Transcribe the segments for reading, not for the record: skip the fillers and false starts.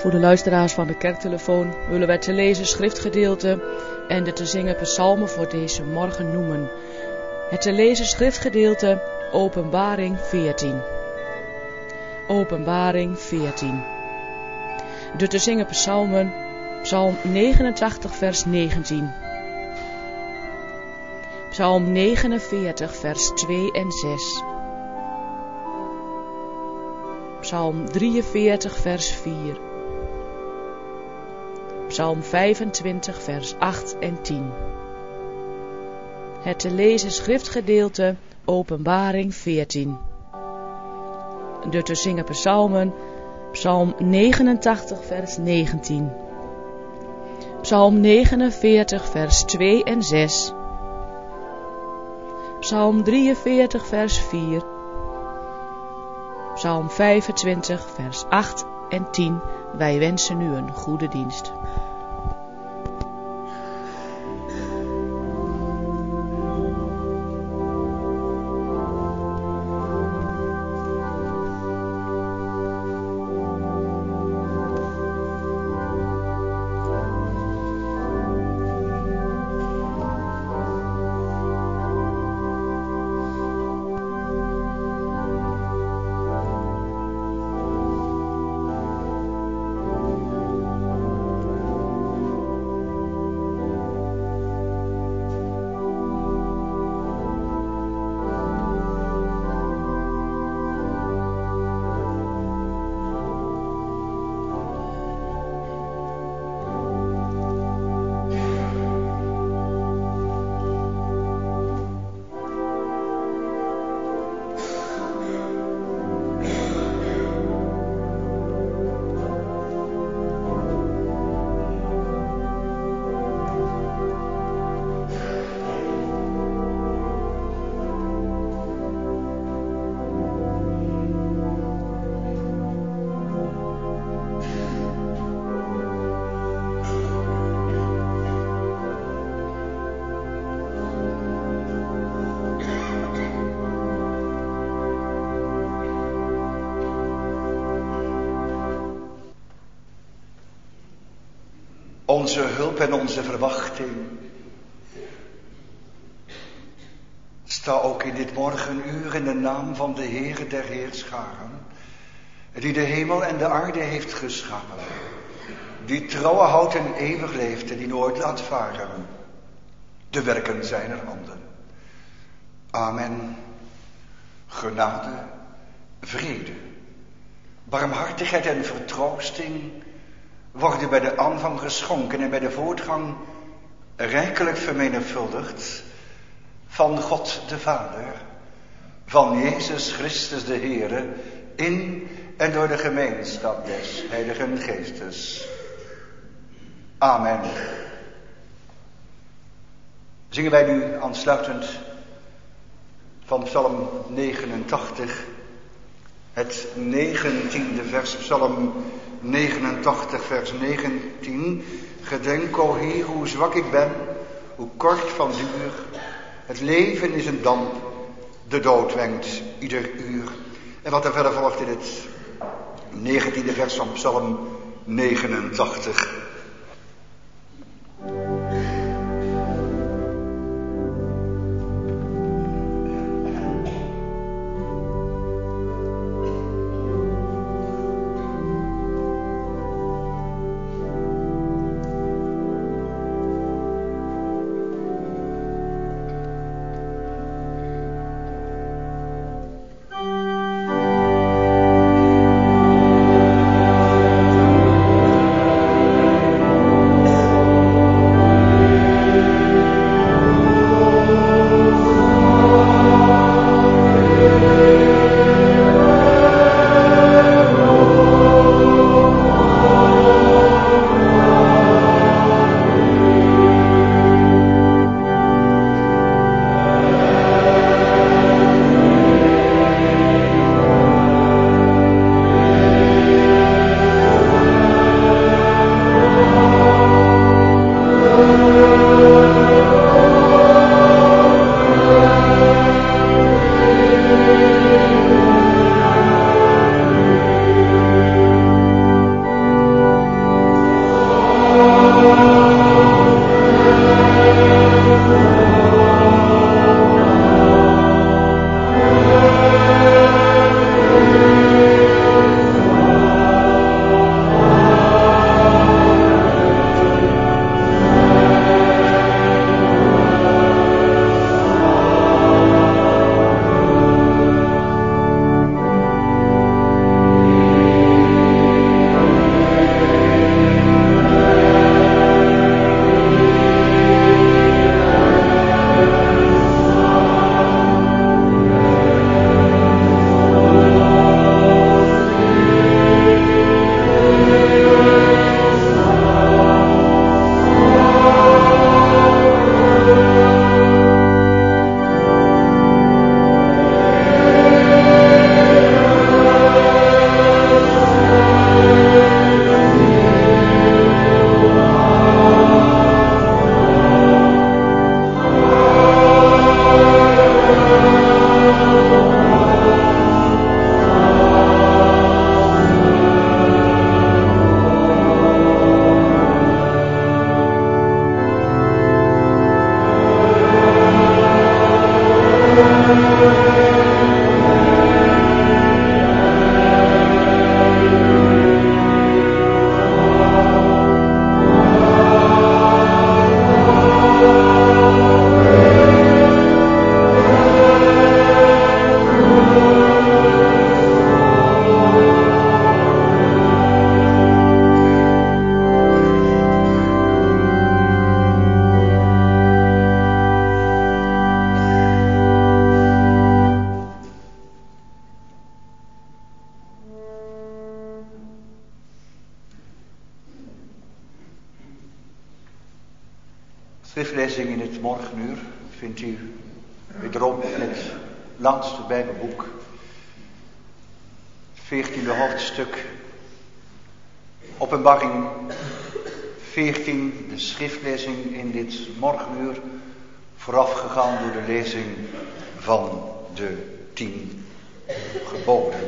Voor de luisteraars van de kerktelefoon willen wij te lezen schriftgedeelte en de te zingen psalmen voor deze morgen noemen. Het te lezen schriftgedeelte Openbaring 14. Openbaring 14. De te zingen psalmen, psalm 89 vers 19. Psalm 49 vers 2 en 6. Psalm 43 vers 4. Psalm 25 vers 8 en 10. Het te lezen schriftgedeelte Openbaring 14. De te zingen psalmen, Psalm 89 vers 19. Psalm 49 vers 2 en 6. Psalm 43 vers 4. Psalm 25 vers 8 en 10. Wij wensen u een goede dienst. Onze hulp en onze verwachting sta ook in dit morgenuur in de naam van de Heere der Heerscharen, die de hemel en de aarde heeft geschapen, die trouwe houdt en eeuwig leeft en die nooit laat varen de werken zijner handen. Amen. Genade, vrede, barmhartigheid en vertroosting worden bij de aanvang geschonken en bij de voortgang rijkelijk vermenigvuldigd van God de Vader, van Jezus Christus de Heere, in en door de gemeenschap des Heiligen Geestes. Amen. Zingen wij nu aansluitend van Psalm 89, het 19e vers, Psalm 89 vers 19. Gedenk, o Heer, hoe zwak ik ben, hoe kort van duur. Het leven is een damp, de dood wenkt ieder uur. En wat er verder volgt in het 19e vers van Psalm 89. schriftlezing in het morgenuur vindt u wederom in het laatste Bijbelboek, 14e hoofdstuk, Openbaring 14, de schriftlezing in dit morgenuur, voorafgegaan door de lezing van de 10 geboden.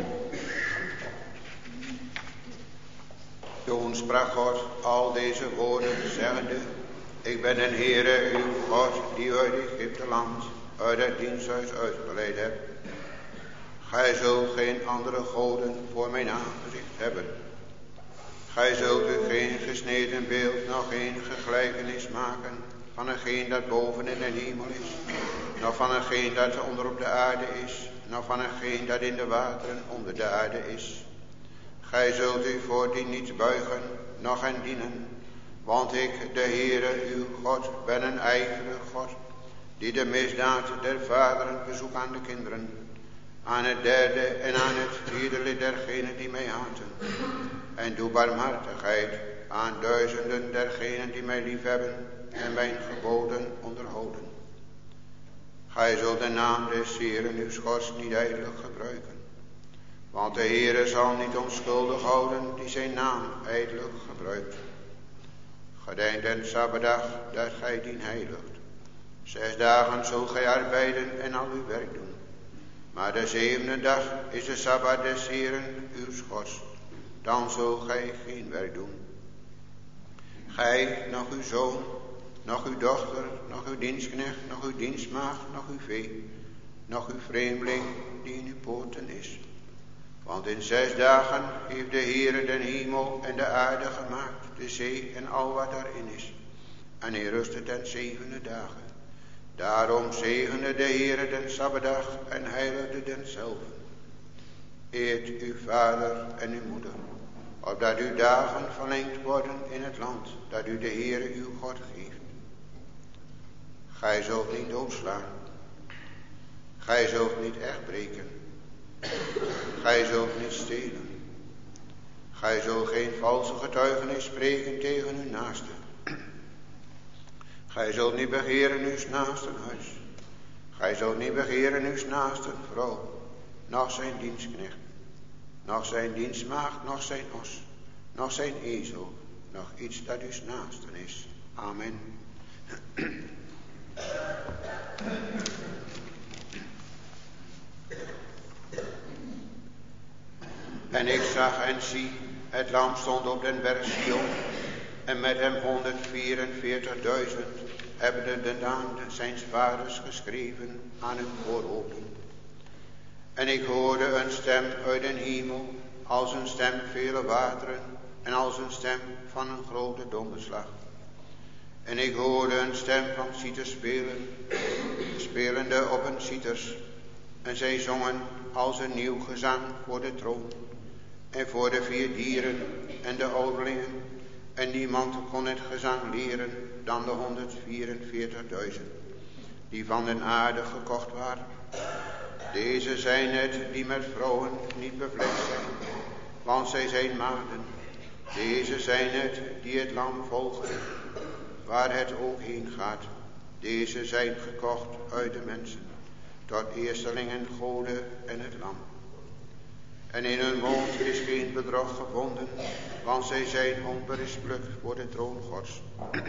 Toen sprak God al deze woorden, zeggende: Ik ben een Heere, uw God, die uit Egypte land, uit het diensthuis uitgeleid heb. Gij zult geen andere goden voor mijn aangezicht hebben. Gij zult u geen gesneden beeld, nog geen gelijkenis maken van hetgeen dat boven in de hemel is, nog van hetgeen dat onder op de aarde is, nog van hetgeen dat in de wateren onder de aarde is. Gij zult u voor die niet buigen, noch hen dienen, want ik, de Heere, uw God, ben een ijverige God, die de misdaad der vaderen bezoekt aan de kinderen, aan het derde en aan het vierde lid dergenen die mij haten, en doe barmhartigheid aan duizenden dergenen die mij liefhebben en mijn geboden onderhouden. Gij zult de naam des Heeren uw Gods niet ijdelijk gebruiken, want de Heere zal niet onschuldig houden die zijn naam ijdelijk gebruikt. Gedenk den Sabbatdag dat gij dien heiligt. 6 dagen zult gij arbeiden en al uw werk doen. Maar de 7e dag is de Sabbat des Heeren uw Gods. Dan zult gij geen werk doen. Gij, nog uw zoon, nog uw dochter, nog uw dienstknecht, nog uw dienstmaagd, nog uw vee, nog uw vreemdeling die in uw poorten is. Want in 6 dagen heeft de Heere den hemel en de aarde gemaakt, de zee en al wat daarin is. En hij rustte ten 7e dagen. Daarom zegende de Heere den Sabbatdag en heiligde denzelve. Eert uw vader en uw moeder, opdat uw dagen verlengd worden in het land dat u de Heere uw God geeft. Gij zult niet doodslaan. Gij zult niet echt breken. Gij zult niet stelen. Gij zult geen valse getuigenis spreken tegen uw naaste. Gij zult niet begeren uw naasten huis. Gij zult niet begeren uw naasten vrouw, noch zijn dienstknecht, noch zijn dienstmaagd, noch zijn os, noch zijn ezel, noch iets dat uw naasten is. Amen. En ik zag en zie, het lam stond op den berg Sion, en met hem 144.000, hebben de naam zijns vaders geschreven aan hun voorhoofden. En ik hoorde een stem uit den hemel, als een stem vele wateren, en als een stem van een grote donderslag. En ik hoorde een stem van citers spelen, spelende op een citers, en zij zongen als een nieuw gezang voor de troon, en voor de 4 dieren en de ouderlingen, en niemand kon het gezang leren dan de 144.000, die van de aarde gekocht waren. Deze zijn het die met vrouwen niet bevlekt zijn, want zij zijn maagden. Deze zijn het die het lam volgen, waar het ook heen gaat. Deze zijn gekocht uit de mensen, tot eerstelingen, goden en het lam. En in hun mond is geen bedrog gevonden, want zij zijn onberispelijk voor de troon Gods.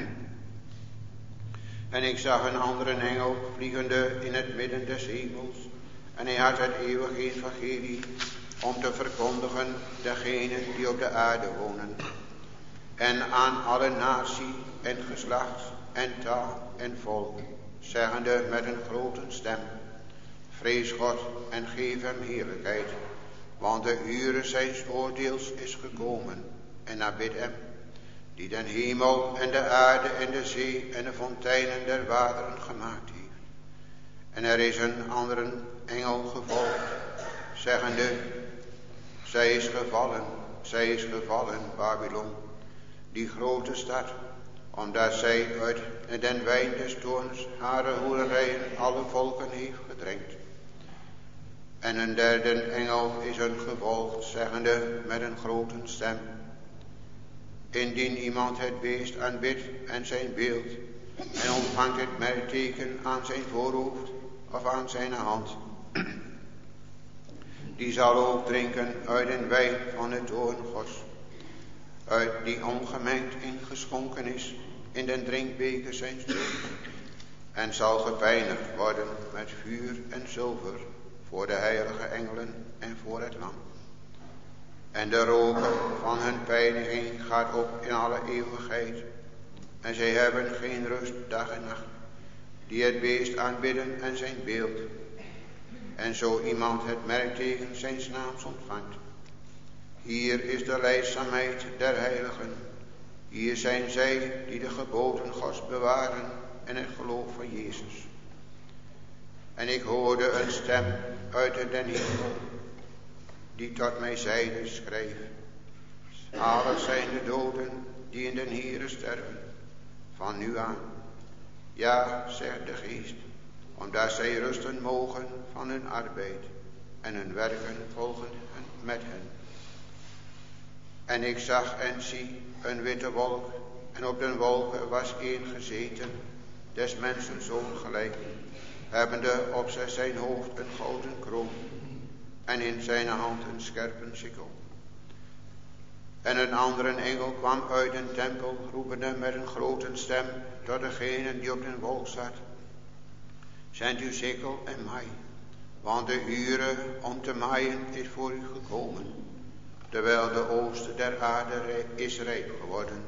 En ik zag een andere engel vliegende in het midden des hemels, en hij had het eeuwige evangelie om te verkondigen degenen die op de aarde wonen, en aan alle natie en geslacht en taal en volk, zeggende met een grote stem: Vrees God en geef hem heerlijkheid, want de uren zijns oordeels is gekomen, en aanbid hem, die den hemel en de aarde en de zee en de fonteinen der wateren gemaakt heeft. En er is een andere engel gevolgd, zeggende: Zij is gevallen, Babylon, die grote stad, omdat zij uit den wijn des toorns hare hoererijen alle volken heeft gedrenkt. En een derde engel is een gevolgd, zeggende met een grote stem: Indien iemand het beest aanbidt en zijn beeld, en ontvangt het merkteken aan zijn voorhoofd of aan zijn hand. Die zal ook drinken uit een wijn van het toorn Gods, uit die ongemengd ingeschonken is in den drinkbeker zijn dood, en zal gepijnigd worden met vuur en zilver voor de heilige engelen en voor het lam. En de roken van hun pijniging gaat op in alle eeuwigheid, en zij hebben geen rust dag en nacht, die het beest aanbidden en zijn beeld. En zo iemand het merkteken zijns naams ontvangt. Hier is de leidzaamheid der heiligen. Hier zijn zij die de geboden Gods bewaren en het geloof van Jezus. En ik hoorde een stem uit den hemel, die tot mij zeide, schrijf: zalig zijn de doden die in den Here sterven, van nu aan. Ja, zegt de Geest, omdat zij rusten mogen van hun arbeid, en hun werken volgen met hen. En ik zag en zie een witte wolk, en op den wolken was een gezeten, des mensen zoon gelijk, hebbende op zijn hoofd een gouden kroon, en in zijn hand een scherpe sikkel. En een andere engel kwam uit een tempel, roepende met een grote stem tot degene die op den wolk zat: zend uw sikkel en maai, want de uren om te maaien is voor u gekomen, terwijl de oogst der aarde is rijp geworden.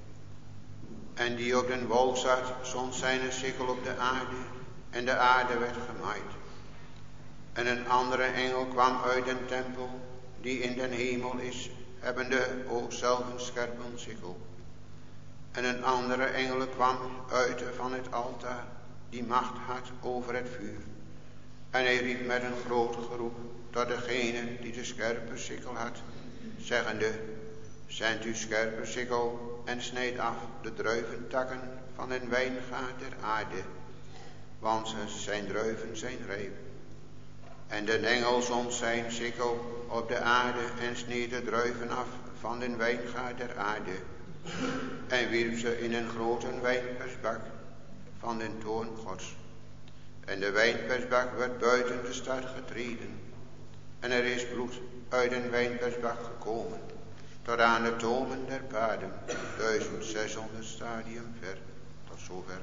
En die op den wolk zat, zond zijn sikkel op de aarde, en de aarde werd gemaaid. En een andere engel kwam uit den tempel, die in den hemel is, hebbende ook zelf een scherpe sikkel. En een andere engel kwam uit van het altaar, die macht had over het vuur. En hij riep met een groot geroep tot degene die de scherpe sikkel had, zeggende: zend uw scherpe sikkel en snijd af de druiventakken van een wijngaard der aarde, want zijn druiven zijn rijp. En de engel zond zijn sikkel op de aarde en sneed de druiven af van den wijngaard der aarde, en wierp ze in een grote wijnpersbak van den toorn Gods. En de wijnpersbak werd buiten de stad getreden, en er is bloed uit een wijnpersbak gekomen, tot aan de tomen der paden, 1600 stadium ver. Tot zover.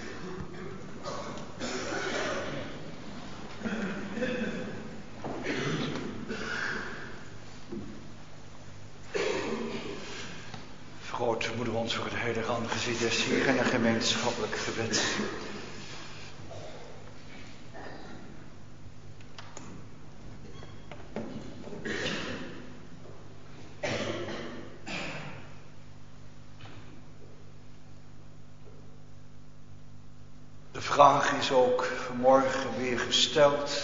Vergroot moeder ons voor het heilige aangezicht des Heeren en een gemeenschappelijk gebed. De vraag is ook vanmorgen weer gesteld.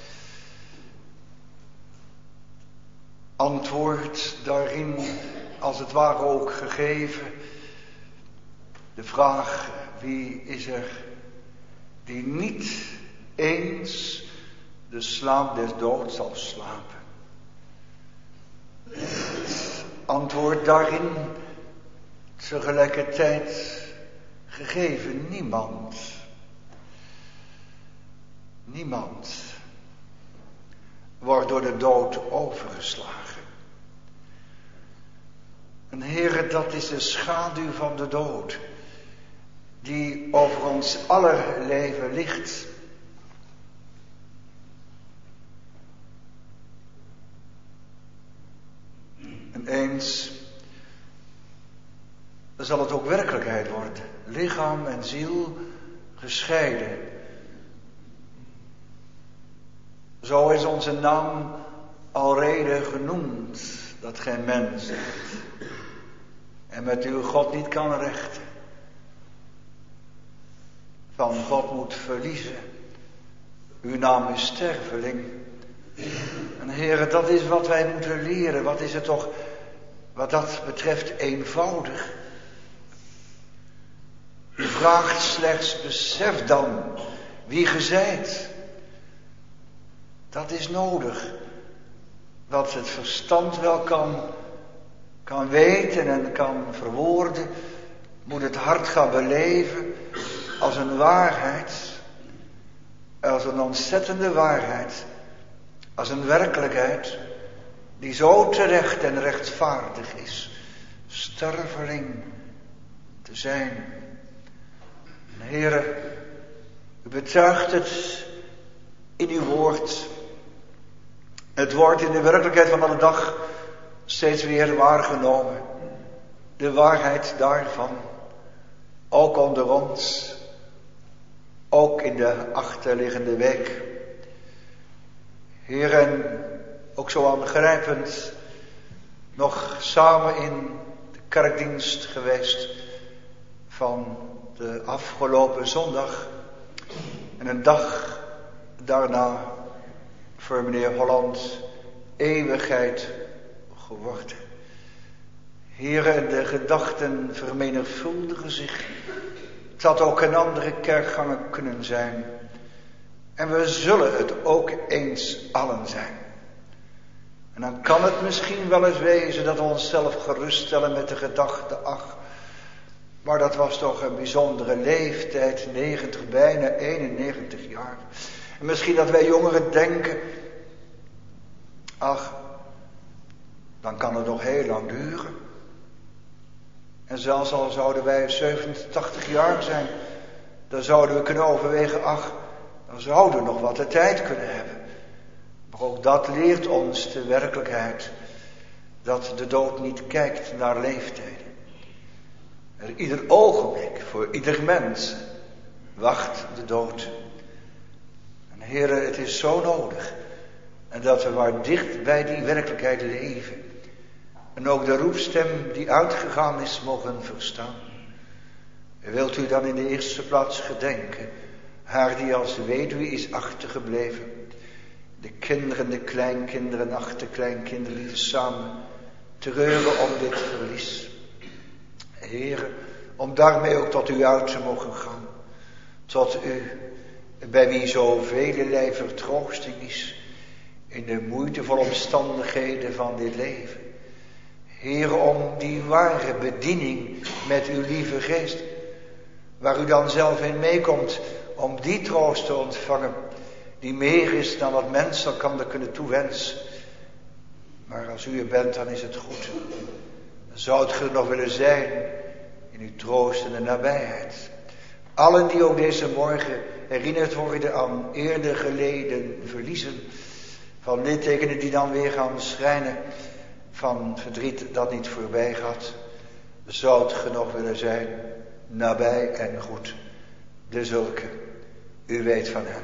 Antwoord daarin als het ware ook gegeven. De vraag: wie is er die niet eens de slaap des doods zal slapen? Het antwoord daarin tegelijkertijd gegeven: niemand. Niemand wordt door de dood overgeslagen. En Heere, dat is de schaduw van de dood, die over ons aller leven ligt. En eens zal het ook werkelijkheid worden. Lichaam en ziel gescheiden. Zo is onze naam alrede genoemd, dat geen mens zegt. En met uw God niet kan rechten. Van God moet verliezen. Uw naam is sterveling. En Heere, dat is wat wij moeten leren. Wat is het toch wat dat betreft eenvoudig. U vraagt slechts: besef dan wie ge zijt. Dat is nodig. Wat het verstand wel kan weten en kan verwoorden, moet het hart gaan beleven. als een waarheid, als een ontzettende waarheid, als een werkelijkheid die zo terecht en rechtvaardig is, sterveling te zijn. Heere, u betuigt het in uw woord. Het wordt in de werkelijkheid van alle dag steeds weer waargenomen. De waarheid daarvan, ook onder ons, ook in de achterliggende week. Heer, en ook zo aangrijpend, nog samen in de kerkdienst geweest van de afgelopen zondag. En een dag daarna voor meneer Holland eeuwigheid geworden. Heere, de gedachten vermenigvuldigen zich. Het had ook een andere kerkgangen kunnen zijn. En we zullen het ook eens allen zijn. En dan kan het misschien wel eens wezen dat we onszelf geruststellen met de gedachte, ach, maar dat was toch een bijzondere leeftijd, 90, bijna 91 jaar. En misschien dat wij jongeren denken, ach, dan kan het nog heel lang duren. En zelfs al zouden wij 87 jaar zijn, dan zouden we kunnen overwegen, ach, dan zouden we nog wat de tijd kunnen hebben. Maar ook dat leert ons de werkelijkheid, dat de dood niet kijkt naar leeftijden. Er ieder ogenblik, voor ieder mens, wacht de dood. En Heere, het is zo nodig, en dat we maar dicht bij die werkelijkheid leven. En ook de roepstem die uitgegaan is mogen verstaan. Wilt u dan in de eerste plaats gedenken, haar die als weduwe is achtergebleven. De kinderen, de kleinkinderen, achterkleinkinderen die samen treuren om dit verlies. Heere, om daarmee ook tot u uit te mogen gaan. Tot u, bij wie zoveelelei vertroosting is in de moeitevolle omstandigheden van dit leven. Heere, om die ware bediening met uw lieve geest, waar u dan zelf in meekomt, om die troost te ontvangen, die meer is dan wat mens elkaar kunnen toewensen. Maar als u er bent, dan is het goed. Dan zou het er nog willen zijn in uw troostende nabijheid. Allen die ook deze morgen herinnerd worden aan eerder geleden verliezen, van littekenen die dan weer gaan schrijnen, van verdriet dat niet voorbij gaat, zou het genoeg willen zijn, nabij en goed. De zulke, u weet van hen.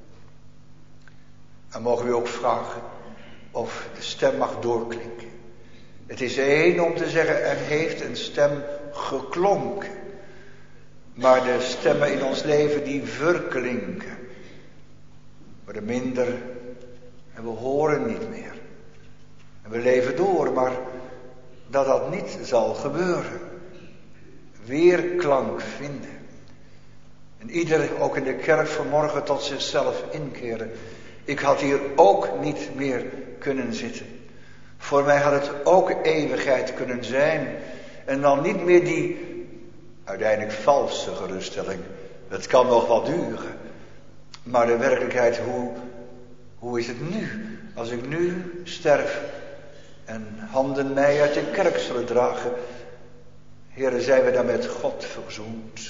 En mogen we ook vragen of de stem mag doorklinken. Het is één om te zeggen, er heeft een stem geklonken. Maar de stemmen in ons leven die verklinken, worden minder en we horen niet meer. En we leven door, maar dat niet zal gebeuren. Weerklank vinden. En ieder ook in de kerk vanmorgen tot zichzelf inkeren. Ik had hier ook niet meer kunnen zitten. Voor mij had het ook eeuwigheid kunnen zijn. En dan niet meer die uiteindelijk valse geruststelling. Het kan nog wat duren. Maar de werkelijkheid, hoe is het nu? Als ik nu sterf en handen mij uit de kerk zullen dragen. Heere, zijn we dan met God verzoend?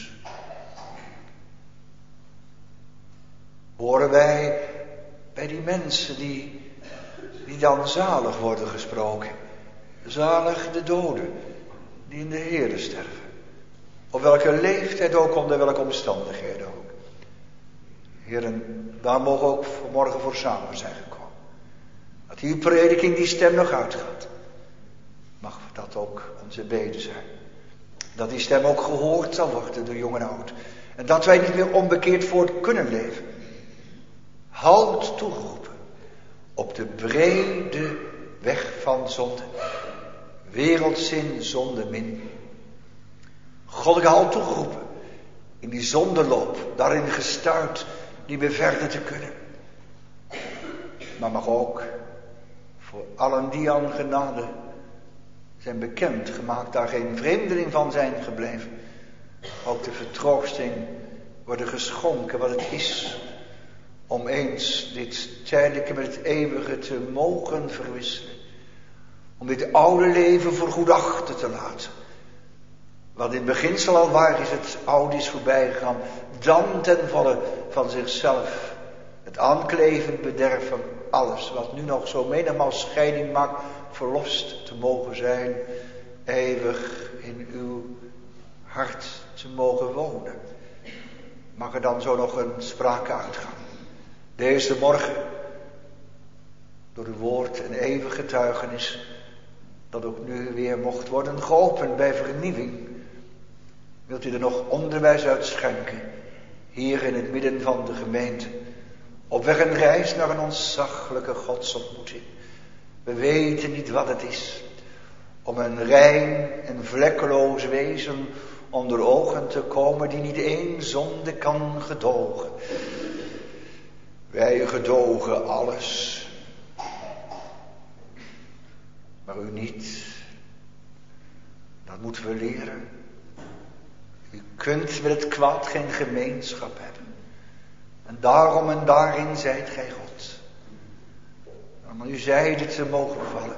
Horen wij bij die mensen die dan zalig worden gesproken. Zalig de doden die in de Heere sterven. Op welke leeftijd ook, onder welke omstandigheden ook. Heren, daar mogen we ook vanmorgen voor samen zijn gekomen. Dat die prediking die stem nog uitgaat. Mag dat ook onze bede zijn. Dat die stem ook gehoord zal worden door jong en oud. En dat wij niet meer onbekeerd voort kunnen leven. Halt toegeroepen op de brede weg van zonde. Wereldzin, zonde min. Goddelijke halt toegeroepen in die zondeloop, daarin gestuurd, niet meer verder te kunnen. Maar mag ook voor allen die aan genade zijn bekend gemaakt, daar geen vreemdeling van zijn gebleven. Ook de vertroosting worden geschonken wat het is om eens dit tijdelijke met het eeuwige te mogen verwisselen. Om dit oude leven voor goed achter te laten. Wat in beginsel al waar is, het oude is voorbij gegaan. Dan ten volle van zichzelf. Het aanklevend bederf van alles wat nu nog zo menigmaal scheiding maakt, verlost te mogen zijn. Eeuwig in uw hart te mogen wonen. Mag er dan zo nog een sprake uitgaan. Deze morgen, door uw woord en eeuwig getuigenis, dat ook nu weer mocht worden geopend bij vernieuwing. Wilt u er nog onderwijs uit schenken, hier in het midden van de gemeente, op weg en reis naar een ontzaglijke godsontmoeting. We weten niet wat het is, om een rein en vlekkeloos wezen onder ogen te komen die niet één zonde kan gedogen. Wij gedogen alles, maar u niet. Dat moeten we leren. U kunt met het kwaad geen gemeenschap hebben. En daarom en daarin zijt gij God. Om aan uw zijde te mogen vallen.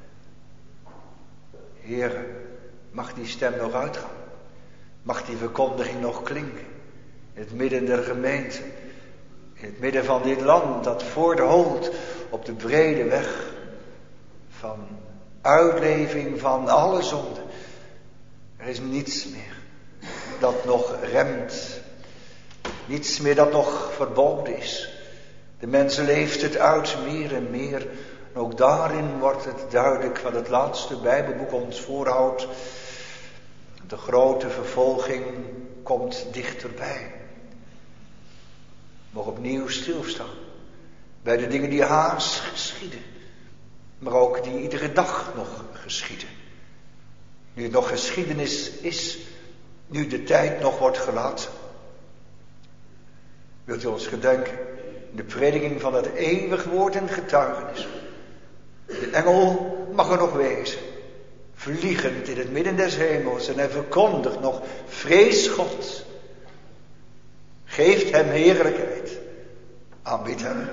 Heere, mag die stem nog uitgaan? Mag die verkondiging nog klinken? In het midden der gemeente. In het midden van dit land dat voortholt op de brede weg van uitleving van alle zonden. Er is niets meer dat nog remt. Niets meer dat nog verboden is. De mens leeft het uit meer en meer. En ook daarin wordt het duidelijk wat het laatste Bijbelboek ons voorhoudt. De grote vervolging komt dichterbij. We mogen opnieuw stilstaan bij de dingen die haast geschieden. Maar ook die iedere dag nog geschieden. Nu het nog geschiedenis is, nu de tijd nog wordt gelaten. Wilt u ons gedenken, de prediking van het eeuwig woord en getuigenis. De engel mag er nog wezen, vliegend in het midden des hemels, en hij verkondigt nog, vrees God. Geeft hem heerlijkheid. Aanbid hem.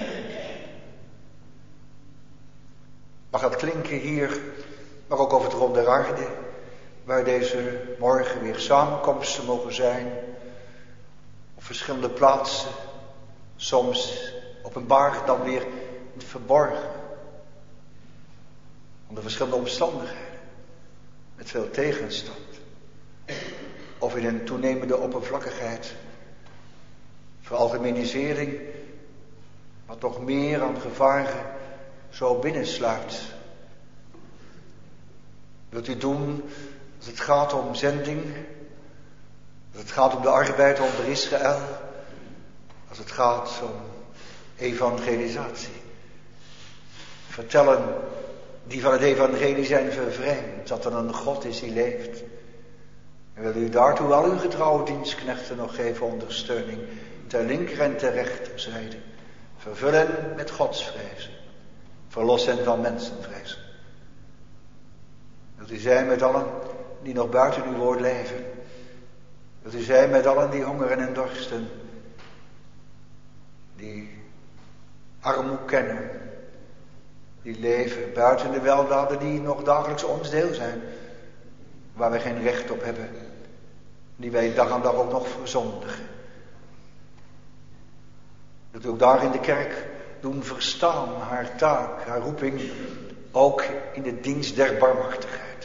Mag dat klinken hier, maar ook over het rond der aarde, waar deze morgen weer samenkomsten mogen zijn. Op verschillende plaatsen, soms openbaar, dan weer verborgen. Onder verschillende omstandigheden, met veel tegenstand. Of in een toenemende oppervlakkigheid. Veralgemenisering, wat nog meer aan gevaren zo binnensluit. Wilt u doen als het gaat om zending, als het gaat om de arbeid onder Israël, als het gaat om evangelisatie. Vertellen die van het evangelie zijn vervreemd, dat er een God is die leeft. En wil u daartoe al uw getrouwe dienstknechten nog geven ondersteuning, ter linker en ter rechterzijde. Vervullen met godsvrees. Verlos hen van mensenvrees. Wilt u zijn met allen die nog buiten uw woord leven. Wilt u zijn met allen die hongeren en dorsten. Die armoede kennen. Die leven buiten de weldaden die nog dagelijks ons deel zijn. Waar wij geen recht op hebben. Die wij dag aan dag ook nog verzondigen. Dat we ook daar in de kerk doen verstaan haar taak, haar roeping, ook in de dienst der barmhartigheid.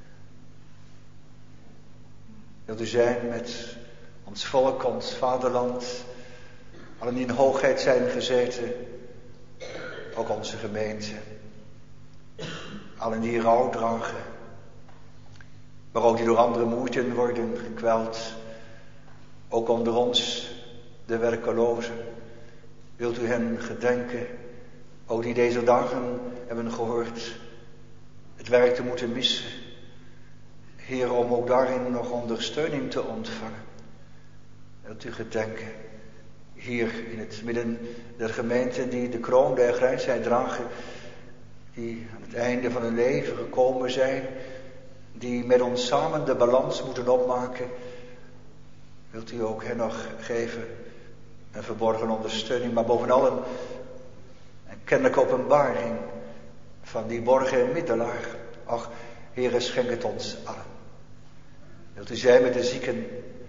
Wilt u zijn met ons volk, ons vaderland, allen die in hoogheid zijn gezeten, ook onze gemeente, allen die rouw dragen, maar ook die door andere moeite worden gekweld, ook onder ons de werkelozen. Wilt u hen gedenken, ook die deze dagen hebben gehoord, het werk te moeten missen. Heer, om ook daarin nog ondersteuning te ontvangen. Wilt u gedenken, hier in het midden der gemeenten die de kroon der grijsheid dragen, die aan het einde van hun leven gekomen zijn, die met ons samen de balans moeten opmaken. Wilt u ook hen nog geven een verborgen ondersteuning, maar bovenal een kennelijke openbaring van die borgen middelaar. Ach, Heere, schenk het ons allen. Wilt u zijn met de zieken,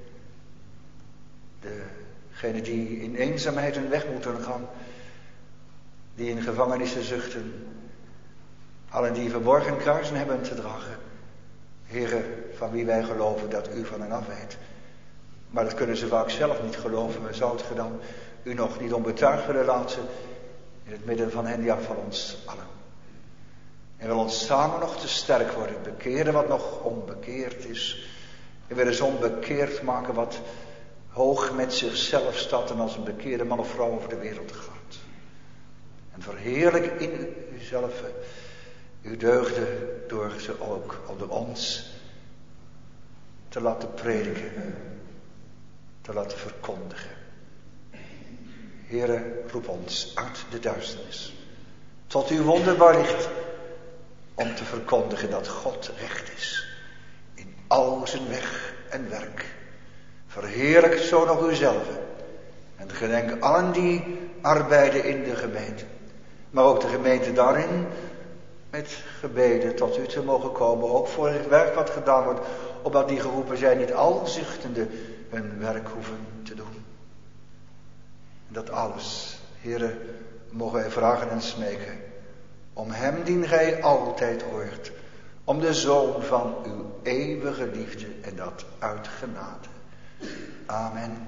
degenen die in eenzaamheid hun weg moeten gaan, die in gevangenissen zuchten, allen die verborgen kruisen hebben te dragen. Heere, van wie wij geloven dat u van hen afwijdt. Maar dat kunnen ze vaak zelf niet geloven. Maar zou het dan u nog niet onbetuigd willen laten in het midden van hen, ja, van ons allen. En wil ons samen nog te sterk worden. Bekeren wat nog onbekeerd is. En willen ze onbekeerd maken wat hoog met zichzelf staat en als een bekeerde man of vrouw over de wereld gaat. En verheerlijk in uzelf uw deugden door ze ook onder ons te laten prediken, te laten verkondigen. Heere, roep ons uit de duisternis tot uw wonderbaar licht, om te verkondigen dat God recht is in al zijn weg en werk. Verheerlijk zo nog uzelf en gedenk allen die arbeiden in de gemeente, maar ook de gemeente daarin, met gebeden tot u te mogen komen, ook voor het werk wat gedaan wordt, opdat die geroepen zijn niet alzuchtende hun werk hoeven te doen. En dat alles, Heere, mogen wij vragen en smeken, om hem die gij altijd hoort, om de Zoon van uw eeuwige liefde en dat uit genade. Amen.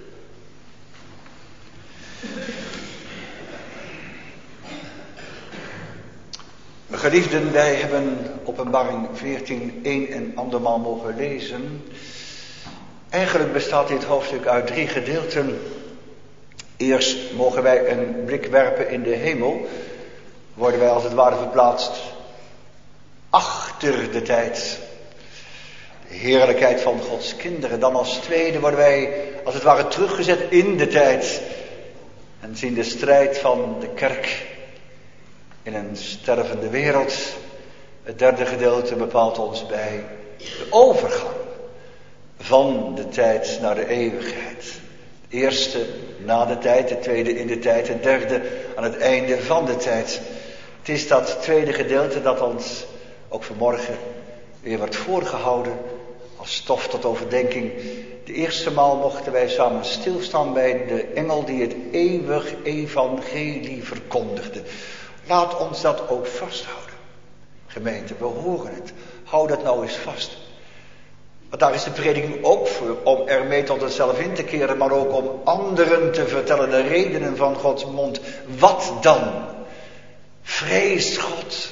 Geliefden, wij hebben Openbaring 14 een en andermaal mogen lezen. Eigenlijk bestaat dit hoofdstuk uit 3 gedeelten. Eerst mogen wij een blik werpen in de hemel. Worden wij als het ware verplaatst achter de tijd. De heerlijkheid van Gods kinderen. Dan als tweede worden wij als het ware teruggezet in de tijd. En zien de strijd van de kerk in een stervende wereld. Het derde gedeelte bepaalt ons bij de overgang van de tijd naar de eeuwigheid. Het eerste na de tijd, het tweede in de tijd, het derde aan het einde van de tijd. Het is dat tweede gedeelte dat ons ook vanmorgen weer wordt voorgehouden als stof tot overdenking. De eerste maal mochten wij samen stilstaan bij de engel die het eeuwig evangelie verkondigde. Laat ons dat ook vasthouden. Gemeente, we horen het. Hou dat nou eens vast. Want daar is de prediking ook voor, om ermee tot onszelf in te keren, maar ook om anderen te vertellen de redenen van Gods mond. Wat dan? Vreest God.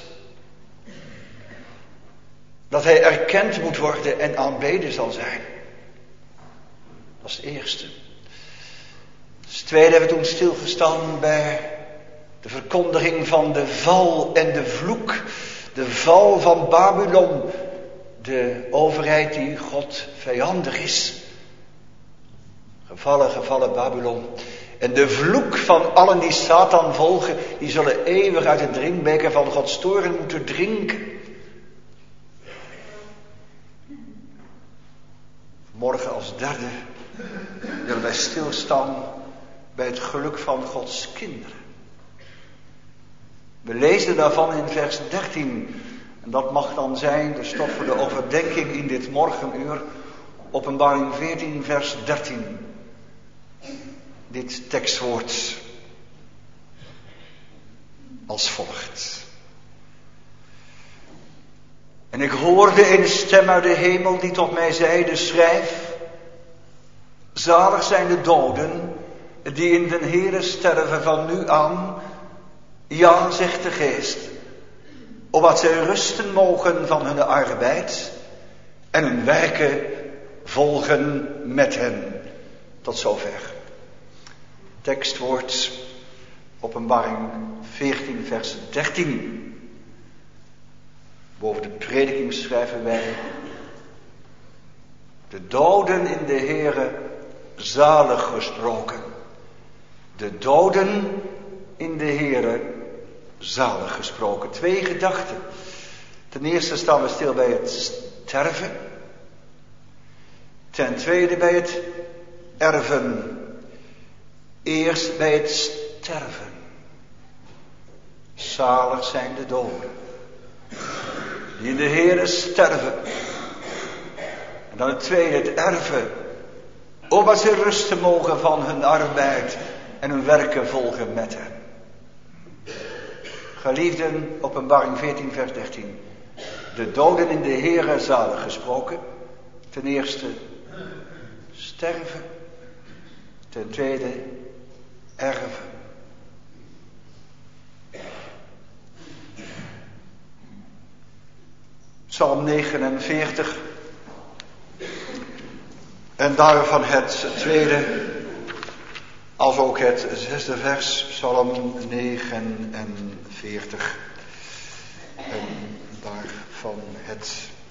Dat hij erkend moet worden en aanbeden zal zijn. Dat is het eerste. Als tweede hebben we toen stilgestaan bij de verkondiging van de val en de vloek. De val van Babylon. De overheid die God vijandig is. Gevallen Babylon. En de vloek van allen die Satan volgen. Die zullen eeuwig uit het drinkbeker van Gods toorn moeten drinken. Morgen als derde willen wij stilstaan bij het geluk van Gods kinderen. We lezen daarvan in vers 13. En dat mag dan zijn de stof voor de overdenking in dit morgenuur. Openbaring 14 vers 13. Dit tekstwoord als volgt. En ik hoorde een stem uit de hemel die tot mij zeide, schrijf, zalig zijn de doden die in den Heere sterven van nu aan. Ja, zegt de Geest, opdat zij rusten mogen van hun arbeid en hun werken volgen met hen. Tot zover. Tekstwoord Openbaring 14 vers 13. Boven de prediking schrijven wij, de doden in de Heere zalig gesproken. De doden in de Heere zalig gesproken. 2 gedachten. Ten eerste staan we stil bij het sterven. Ten tweede bij het erven. Eerst bij het sterven. Zalig zijn de doden, die in de Heere sterven. En dan het tweede, het erven. O, wat ze rusten mogen van hun arbeid en hun werken volgen met hem. Geliefden, Openbaring 14 vers 13. De doden in de Heere zalig gesproken. Ten eerste sterven. Ten tweede erven. Psalm 49. En daarvan het tweede, als ook het zesde vers, Psalm 49. En daarvan het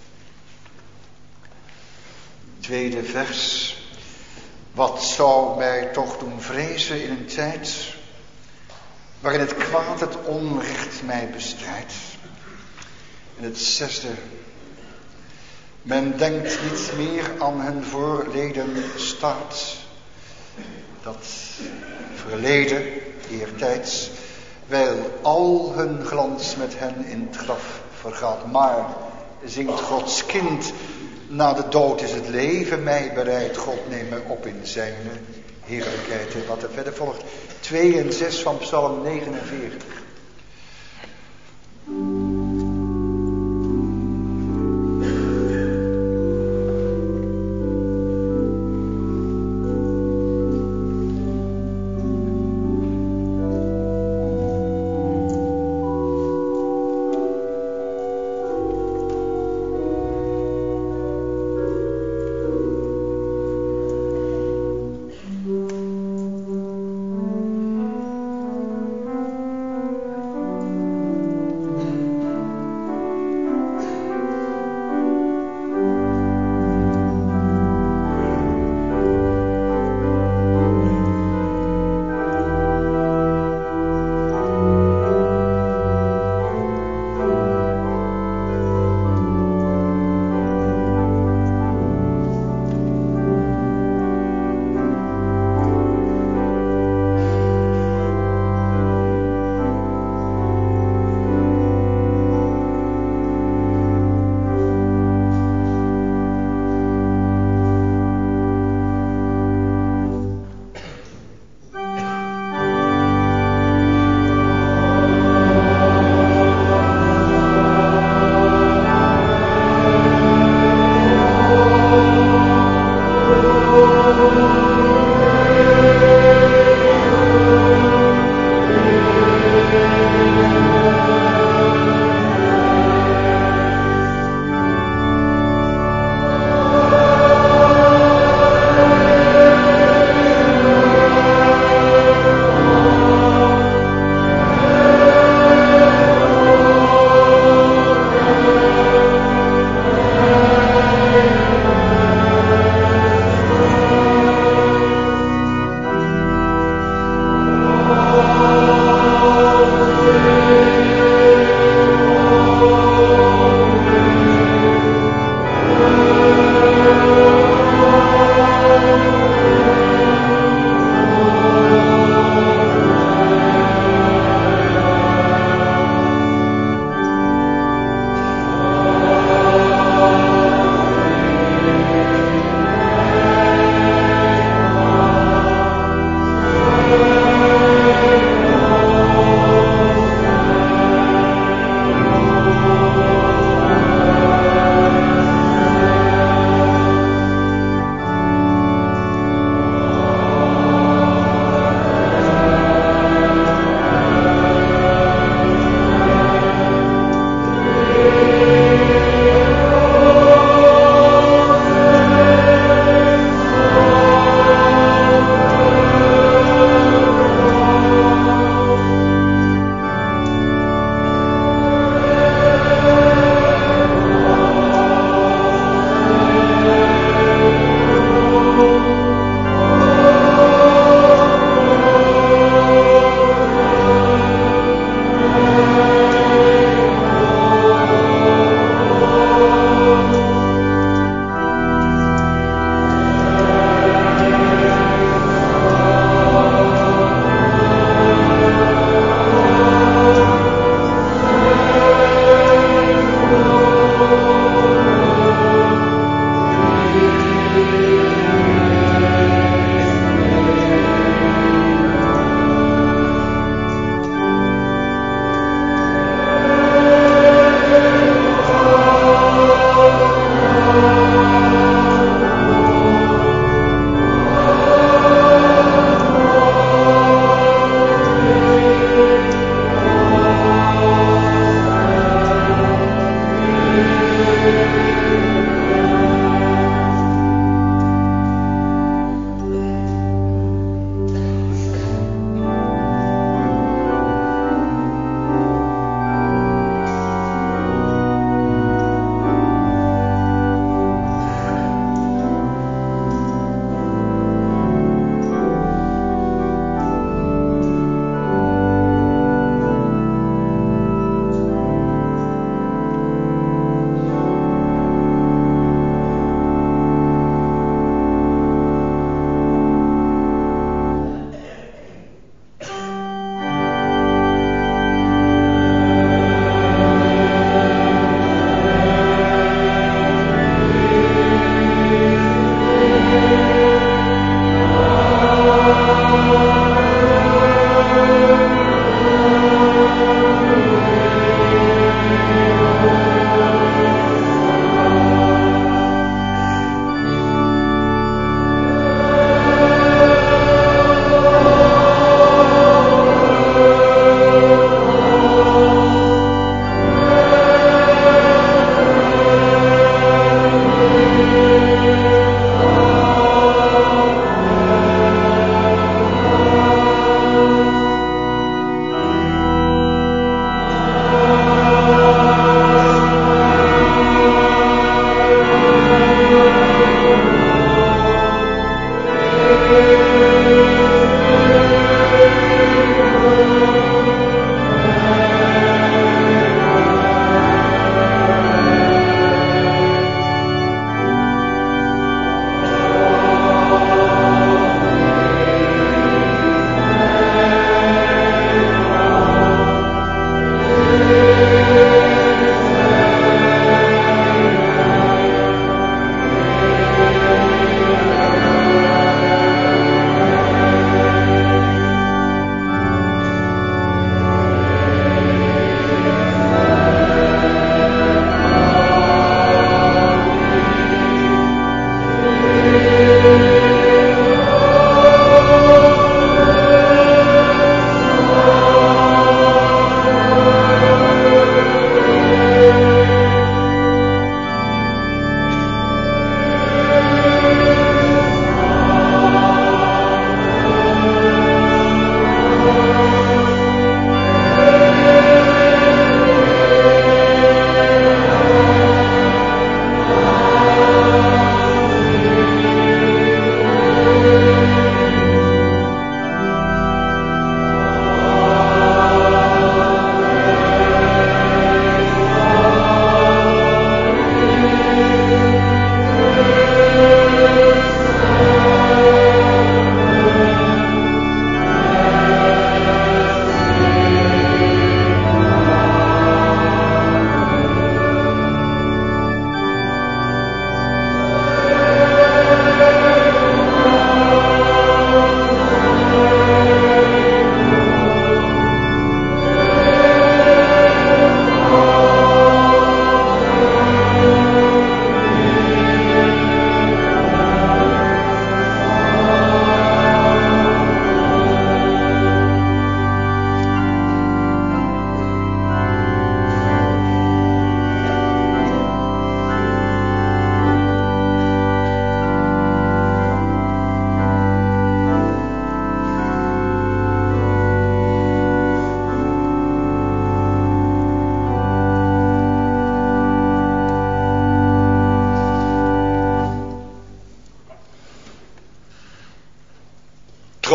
tweede vers. Wat zou mij toch doen vrezen in een tijd waarin het kwaad, het onrecht mij bestrijdt. En het zesde. Men denkt niet meer aan hun voorleden staat. Dat verleden, eertijds, wijl al hun glans met hen in het graf vergaat. Maar, zingt Gods kind, na de dood is het leven mij bereid. God neemt mij op in zijn heerlijkheid. En wat er verder volgt, 2 en 6 van Psalm 49.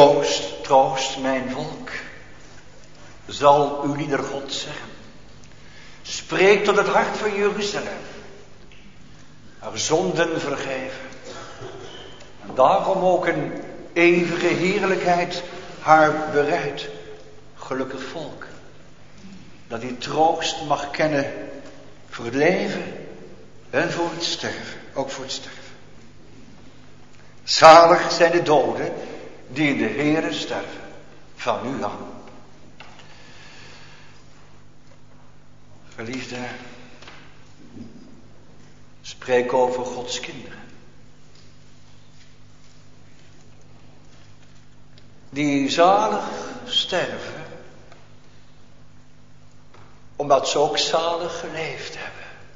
Troost, troost mijn volk, zal uw lieder God zeggen. Spreek tot het hart van Jeruzalem, haar zonden vergeven. En daarom ook een eeuwige heerlijkheid haar bereidt. Gelukkig volk, dat die troost mag kennen voor het leven en voor het sterven, ook voor het sterven. Zalig zijn de doden die in de Heere sterven, van nu aan. Geliefde, spreek over Gods kinderen. Die zalig sterven, omdat ze ook zalig geleefd hebben.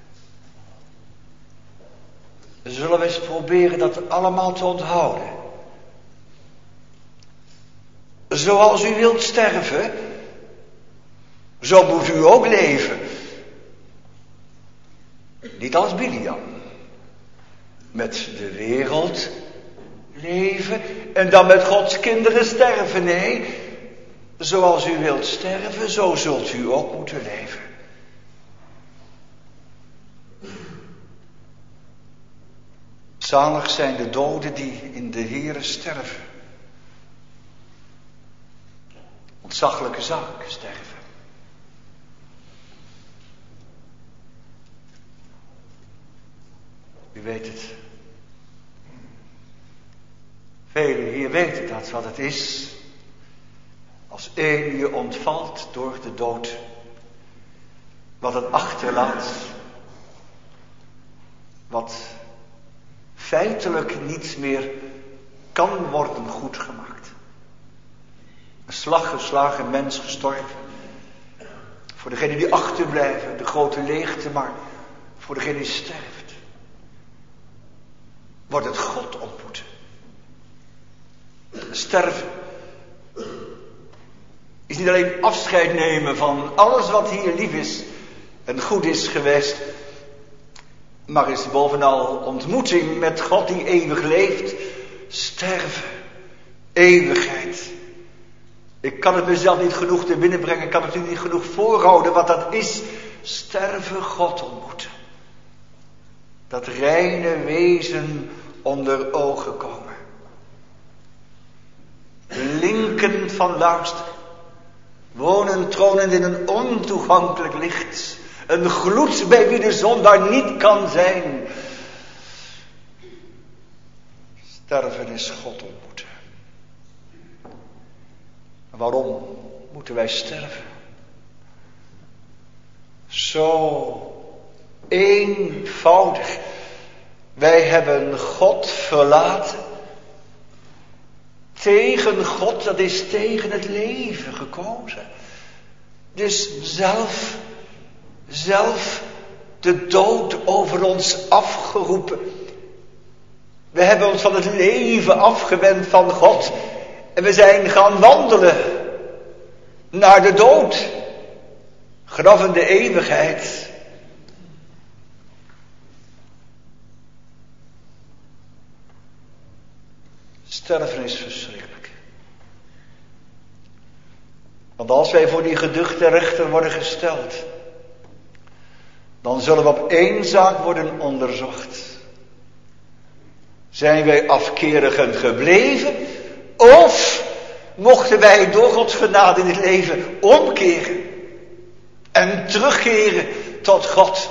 Zullen we eens proberen dat allemaal te onthouden. Zoals u wilt sterven, zo moet u ook leven. Niet als Biliam. Met de wereld leven en dan met Gods kinderen sterven. Nee, zoals u wilt sterven, zo zult u ook moeten leven. Zalig zijn de doden die in de Heere sterven. Ontzaglijke zaak sterven. U weet het. Velen hier weten dat wat het is. Als één je ontvalt door de dood. Wat het achterlaat. Wat feitelijk niet meer kan worden goedgemaakt. Een slag geslagen mens gestorven. Voor degene die achterblijven, de grote leegte, maar voor degene die sterft. Wordt het God ontmoeten. Sterven is niet alleen afscheid nemen van alles wat hier lief is en goed is geweest, maar is bovenal ontmoeting met God die eeuwig leeft. Sterven, eeuwigheid. Ik kan het mezelf niet genoeg te binnen brengen, ik kan het u niet genoeg voorhouden wat dat is. Sterven, God ontmoeten. Dat reine wezen onder ogen komen. Blinken van luister. Wonen tronend in een ontoegankelijk licht. Een gloed bij wie de zon daar niet kan zijn. Sterven is God ontmoeten. Waarom moeten wij sterven? Zo eenvoudig. Wij hebben God verlaten. Tegen God, dat is tegen het leven gekozen. Dus zelf de dood over ons afgeroepen. We hebben ons van het leven afgewend van God. En we zijn gaan wandelen naar de dood. Graf in de eeuwigheid. Sterven is verschrikkelijk. Want als wij voor die geduchte rechter worden gesteld, dan zullen we op één zaak worden onderzocht. Zijn wij afkerigen gebleven? Of mochten wij door Gods genade in het leven omkeren en terugkeren tot God?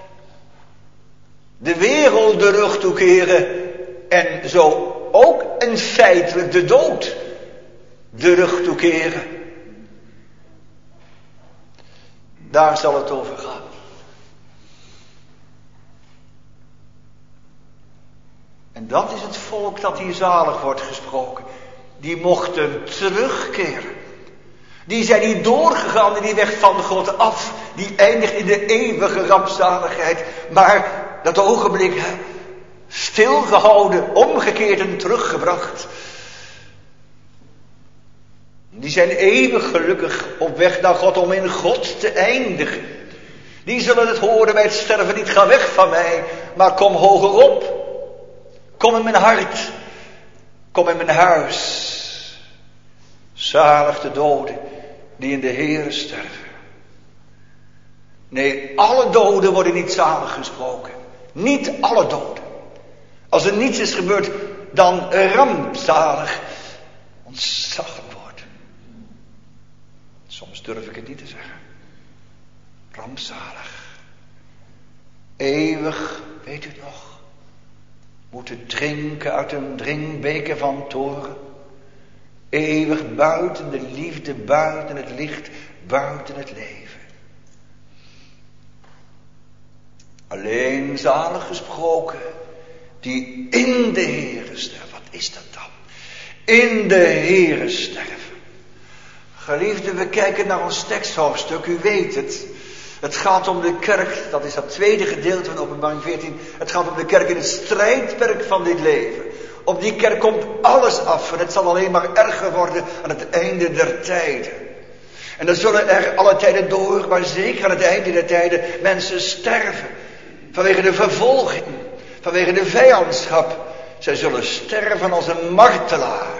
De wereld de rug toekeren en zo ook en feitelijk de dood de rug toekeren. Daar zal het over gaan. En dat is het volk dat hier zalig wordt gesproken. Die mochten terugkeren. Die zijn niet doorgegaan in die weg van God af. Die eindigt in de eeuwige rampzaligheid. Maar dat ogenblik, stilgehouden, omgekeerd en teruggebracht. Die zijn eeuwig gelukkig op weg naar God om in God te eindigen. Die zullen het horen bij het sterven, niet ga weg van mij, maar kom hoger op. Kom in mijn hart. Kom in mijn huis. Zalig de doden die in de Heere sterven. Nee, alle doden worden niet zalig gesproken. Niet alle doden. Als er niets is gebeurd, dan rampzalig. Ontzaglijk woord. Soms durf ik het niet te zeggen. Rampzalig. Eeuwig, weet u het nog? Moeten drinken uit een drinkbeker van toren. Eeuwig buiten de liefde, buiten het licht, buiten het leven. Alleen zalig gesproken, die in de Heere sterven. Wat is dat dan? In de Heere sterven. Geliefden, we kijken naar ons teksthoofdstuk, u weet het. Het gaat om de kerk, dat is dat tweede gedeelte van Openbaring 14. Het gaat om de kerk in het strijdperk van dit leven. Op die kerk komt alles af en het zal alleen maar erger worden aan het einde der tijden. En dan zullen er alle tijden door, maar zeker aan het einde der tijden, mensen sterven. Vanwege de vervolging, vanwege de vijandschap. Zij zullen sterven als een martelaar.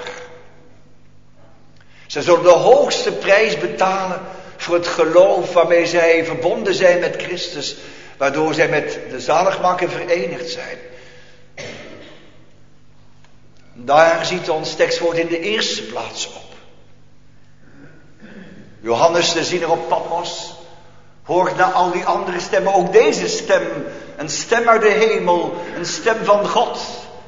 Zij zullen de hoogste prijs betalen voor het geloof waarmee zij verbonden zijn met Christus. Waardoor zij met de zaligmaker verenigd zijn. Daar ziet ons tekstwoord in de eerste plaats op. Johannes, de ziener op Patmos, hoort na al die andere stemmen ook deze stem. Een stem uit de hemel, een stem van God.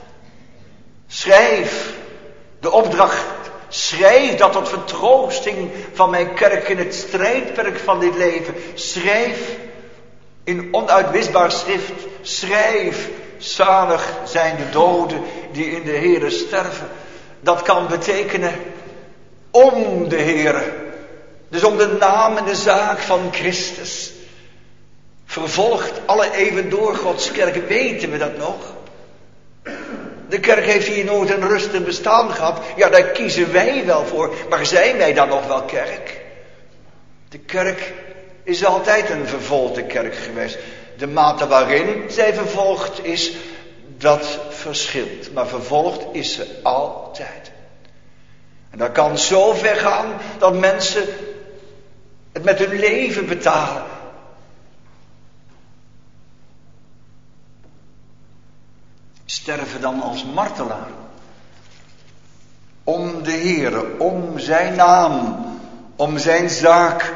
Schrijf de opdracht. Schrijf dat tot vertroosting van mijn kerk in het strijdperk van dit leven. Schrijf in onuitwisbaar schrift. Schrijf, zalig zijn de doden die in de Heere sterven. Dat kan betekenen om de Heere. Dus om de naam en de zaak van Christus. Vervolgt alle eeuwen door Gods kerk, weten we dat nog? De kerk heeft hier nooit een rustig bestaan gehad. Ja, daar kiezen wij wel voor. Maar zijn wij dan nog wel kerk? De kerk is altijd een vervolgde kerk geweest. De mate waarin zij vervolgd is, dat verschilt. Maar vervolgd is ze altijd. En dat kan zo ver gaan dat mensen het met hun leven betalen. Sterven dan als martelaar. Om de Heere, om zijn naam, om zijn zaak.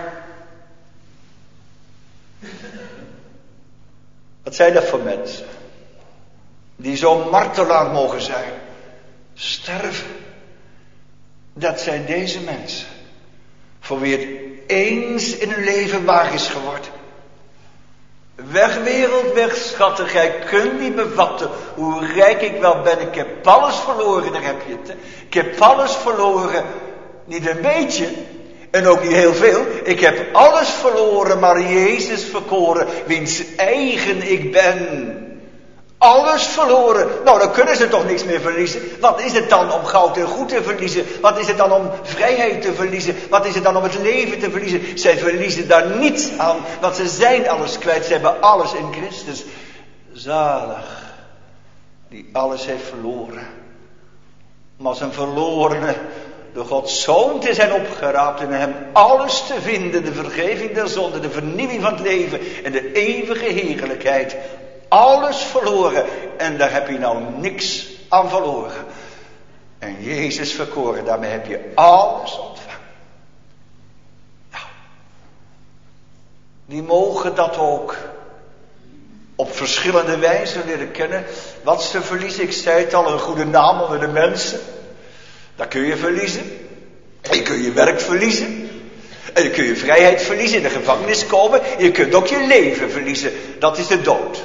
Wat zijn dat voor mensen? Die zo martelaar mogen zijn. Sterven. Dat zijn deze mensen. Voor wie het eens in hun leven waar is geworden. Weg wereld, weg schatten, gij kunt niet bevatten hoe rijk ik wel ben. Ik heb alles verloren, daar heb je het. Ik heb alles verloren, niet een beetje en ook niet heel veel. Ik heb alles verloren, maar Jezus verkoren, wiens eigen ik ben. Alles verloren. Nou, dan kunnen ze toch niks meer verliezen. Wat is het dan om goud en goed te verliezen? Wat is het dan om vrijheid te verliezen? Wat is het dan om het leven te verliezen? Zij verliezen daar niets aan, want ze zijn alles kwijt. Ze hebben alles in Christus. Zalig, die alles heeft verloren. Maar als een verlorene door Gods Zoon te zijn opgeraapt en hem alles te vinden. De vergeving der zonde, de vernieuwing van het leven en de eeuwige heerlijkheid. Alles verloren. En daar heb je nou niks aan verloren. En Jezus verkoren. Daarmee heb je alles ontvangen. Nou. Die mogen dat ook. Op verschillende wijzen leren kennen. Wat ze verliezen. Ik zei het al. Een goede naam onder de mensen. Dat kun je verliezen. En je kunt je werk verliezen. En je kunt je vrijheid verliezen. In de gevangenis komen. Je kunt ook je leven verliezen. Dat is de dood.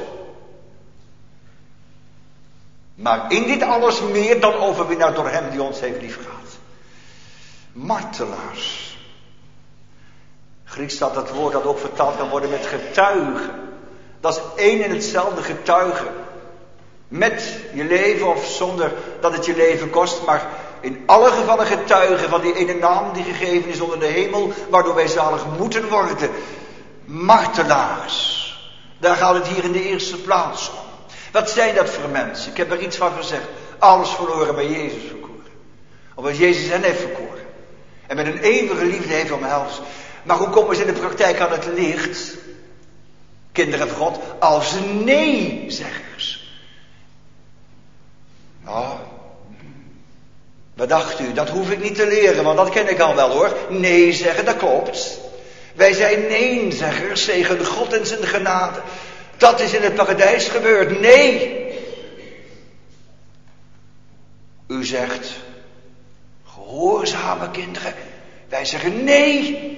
Maar in dit alles meer dan overwinnaar door hem die ons heeft liefgehad. Martelaars. Grieks staat dat woord dat ook vertaald kan worden met getuigen. Dat is één en hetzelfde getuigen. Met je leven of zonder dat het je leven kost. Maar in alle gevallen getuigen van die ene naam die gegeven is onder de hemel. Waardoor wij zalig moeten worden. Martelaars. Daar gaat het hier in de eerste plaats om. Wat zijn dat voor mensen? Ik heb er iets van gezegd. Alles verloren bij Jezus verkoren. Of als Jezus hen heeft verkoren. En met een eeuwige liefde heeft omhelst. Maar hoe komen ze in de praktijk aan het licht? Kinderen van God, als nee-zeggers. Nou, wat dacht u? Dat hoef ik niet te leren, want dat ken ik al wel hoor. Nee zeggen, dat klopt. Wij zijn nee-zeggers tegen God en zijn genade. Dat is in het paradijs gebeurd. Nee. U zegt, gehoorzame kinderen. Wij zeggen nee.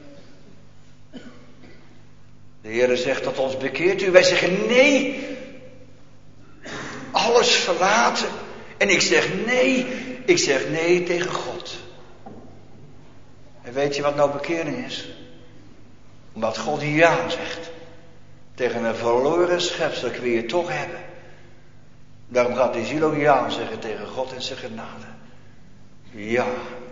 De Heer zegt tot ons, bekeert u. Wij zeggen nee. Alles verlaten. En ik zeg nee. Ik zeg nee tegen God. En weet je wat nou bekering is? Omdat God ja zegt. Tegen een verloren schepsel kun je het toch hebben. Daarom gaat die ziel ook ja zeggen tegen God en zijn genade. Ja.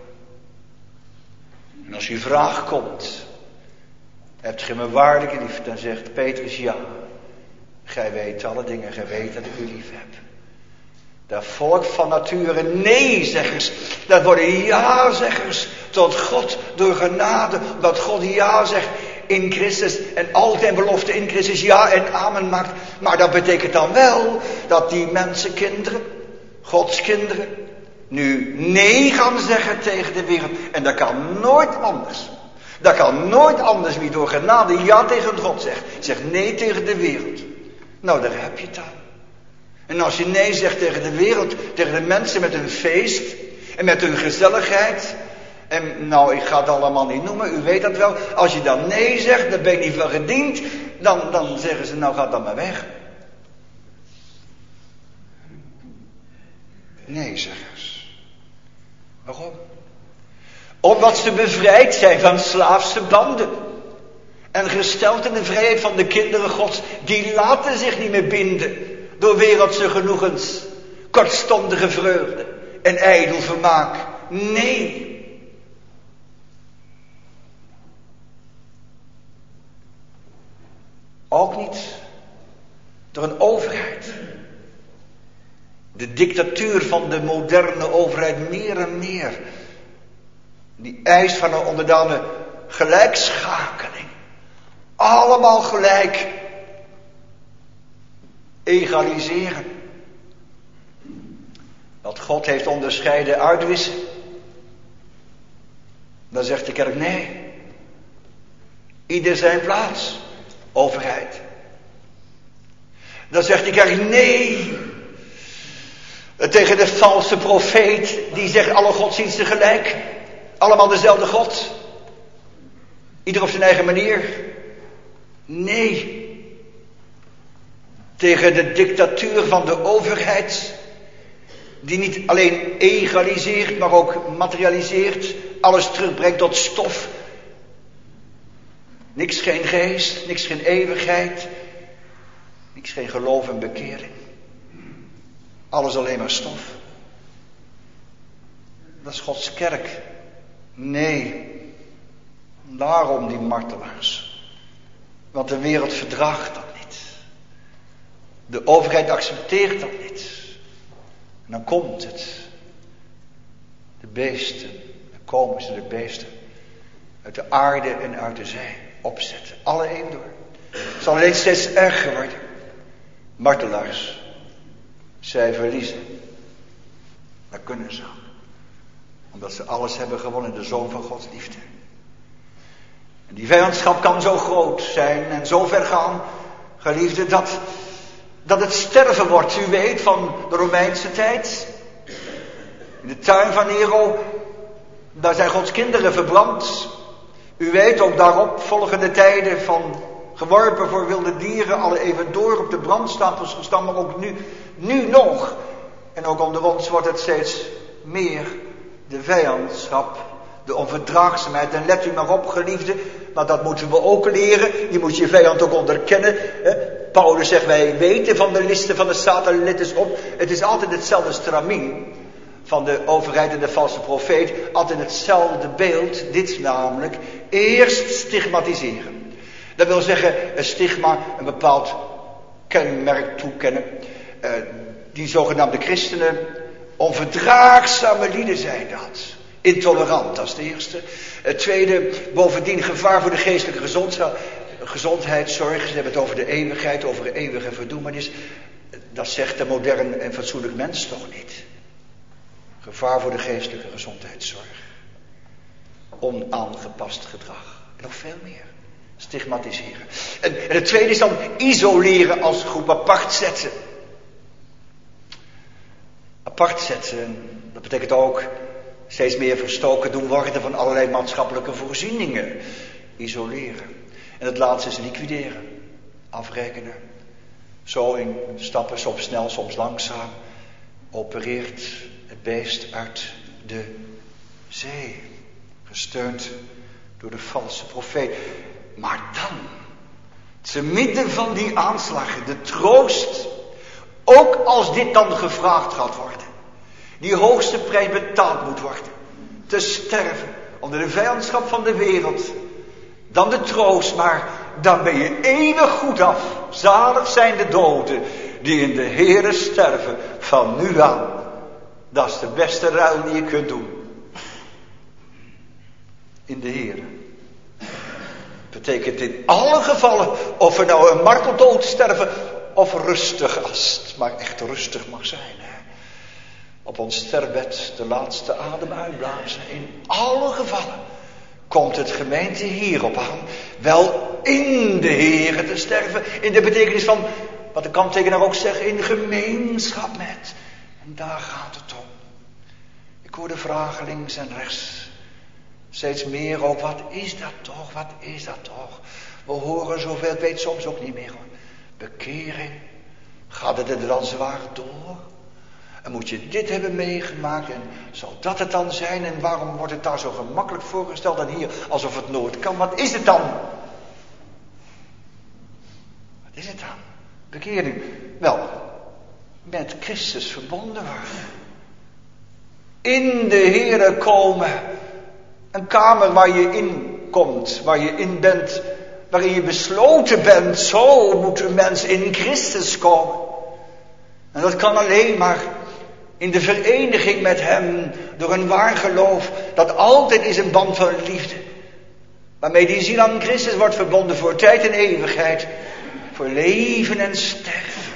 En als uw vraag komt, hebt gij me waarlijk lief, dan zegt Petrus ja. Gij weet alle dingen, gij weet dat ik u lief heb. Dat volk van nature nee-zeggers, dat worden ja-zeggers tot God door genade, omdat God ja zegt in Christus en altijd belofte in Christus ja en amen maakt. Maar dat betekent dan wel dat die mensenkinderen, Gods kinderen, nu nee gaan zeggen tegen de wereld. En dat kan nooit anders. Dat kan nooit anders wie door genade ja tegen God zegt. Zegt nee tegen de wereld. Nou, daar heb je het aan. En als je nee zegt tegen de wereld, tegen de mensen met hun feest en met hun gezelligheid. En nou, ik ga het allemaal niet noemen, u weet dat wel. Als je dan nee zegt, dan ben je niet van gediend. Dan zeggen ze, nou gaat dan maar weg. Nee-zeggers. Waarom? Omdat ze bevrijd zijn van slaafse banden. En gesteld in de vrijheid van de kinderen Gods. Die laten zich niet meer binden door wereldse genoegens, kortstondige vreugde en ijdel vermaak. Nee. Ook niet door een overheid. De dictatuur van de moderne overheid meer en meer. Die eist van een onderdane gelijkschakeling. Allemaal gelijk. Egaliseren. Wat God heeft onderscheiden uitwissen. Dan zegt de kerk nee. Ieder zijn plaats. Overheid. Dan zegt de kerk nee. Tegen de valse profeet. Die zegt alle godsdiensten gelijk. Allemaal dezelfde God. Ieder op zijn eigen manier. Nee. Tegen de dictatuur van de overheid. Die niet alleen egaliseert, maar ook materialiseert. Alles terugbrengt tot stof. Niks geen geest, niks geen eeuwigheid. Niks geen geloof en bekering. Alles alleen maar stof. Dat is Gods kerk. Nee. Daarom die martelaars. Want de wereld verdraagt dat niet. De overheid accepteert dat niet. En dan komt het. De beesten. Dan komen ze de beesten. Uit de aarde en uit de zee. Opzetten. Alle eeuwen door. Het zal alleen steeds erger worden. Martelaars. Zij verliezen. Dat kunnen ze. Omdat ze alles hebben gewonnen in de Zoon van Gods liefde. En die vijandschap kan zo groot zijn en zo ver gaan, geliefde, dat het sterven wordt. U weet van de Romeinse tijd. In de tuin van Nero, daar zijn Gods kinderen verbrand. U weet ook daarop volgende tijden van geworpen voor wilde dieren, alle even door op de brandstapels gestaan, maar ook nu nog. En ook onder ons wordt het steeds meer de vijandschap, de onverdraagzaamheid. En let u maar op, geliefde, maar dat moeten we ook leren. Je moet je vijand ook onderkennen. Paulus zegt, wij weten van de listen van de Satan, let eens op. Het is altijd hetzelfde stramien van de overheid en de valse profeet. Altijd hetzelfde beeld, dit namelijk, eerst stigmatiseren. Dat wil zeggen, een stigma, een bepaald kenmerk toekennen. Die zogenaamde christenen, onverdraagzame lieden zijn dat. Intolerant, dat is de eerste. Het tweede, bovendien gevaar voor de geestelijke gezondheidszorg. Ze hebben het over de eeuwigheid, over eeuwige verdoemenis. Dat zegt een modern en fatsoenlijk mens toch niet. Gevaar voor de geestelijke gezondheidszorg. Onaangepast gedrag. En nog veel meer. Stigmatiseren. En het tweede is dan isoleren als groep, apart zetten. Apart zetten, dat betekent ook steeds meer verstoken doen worden van allerlei maatschappelijke voorzieningen. Isoleren. En het laatste is liquideren. Afrekenen. Zo in stappen, soms snel, soms langzaam, opereert het beest uit de zee. Gesteund door de valse profeet. Maar dan, te midden van die aanslagen, de troost, ook als dit dan gevraagd gaat worden, die hoogste prijs betaald moet worden, te sterven onder de vijandschap van de wereld, dan de troost, maar dan ben je eeuwig goed af. Zalig zijn de doden die in de Heere sterven van nu aan. Dat is de beste ruil die je kunt doen. In de Heere. Betekent in alle gevallen, of we nou een marteldood sterven, of rustig als het maar echt rustig mag zijn. Hè? Op ons sterfbed de laatste adem uitblazen. In alle gevallen komt het gemeente hierop aan, wel in de Heere te sterven, in de betekenis van, wat de kanttekenaar ook zegt, in gemeenschap met. En daar gaat het om. Ik hoor de vragen links en rechts. Steeds meer ook, wat is dat toch, wat is dat toch? We horen zoveel, ik weet soms ook niet meer hoor. Bekering, gaat het er dan zwaar door? En moet je dit hebben meegemaakt en zal dat het dan zijn? En waarom wordt het daar zo gemakkelijk voorgesteld en hier alsof het nooit kan? Wat is het dan? Wat is het dan? Bekering. Wel, met Christus verbonden worden. In de Heere komen. Een kamer waar je in komt, waar je in bent, waarin je besloten bent. Zo moet een mens in Christus komen. En dat kan alleen maar in de vereniging met hem, door een waar geloof, dat altijd is een band van liefde. Waarmee die ziel aan Christus wordt verbonden voor tijd en eeuwigheid. Voor leven en sterven.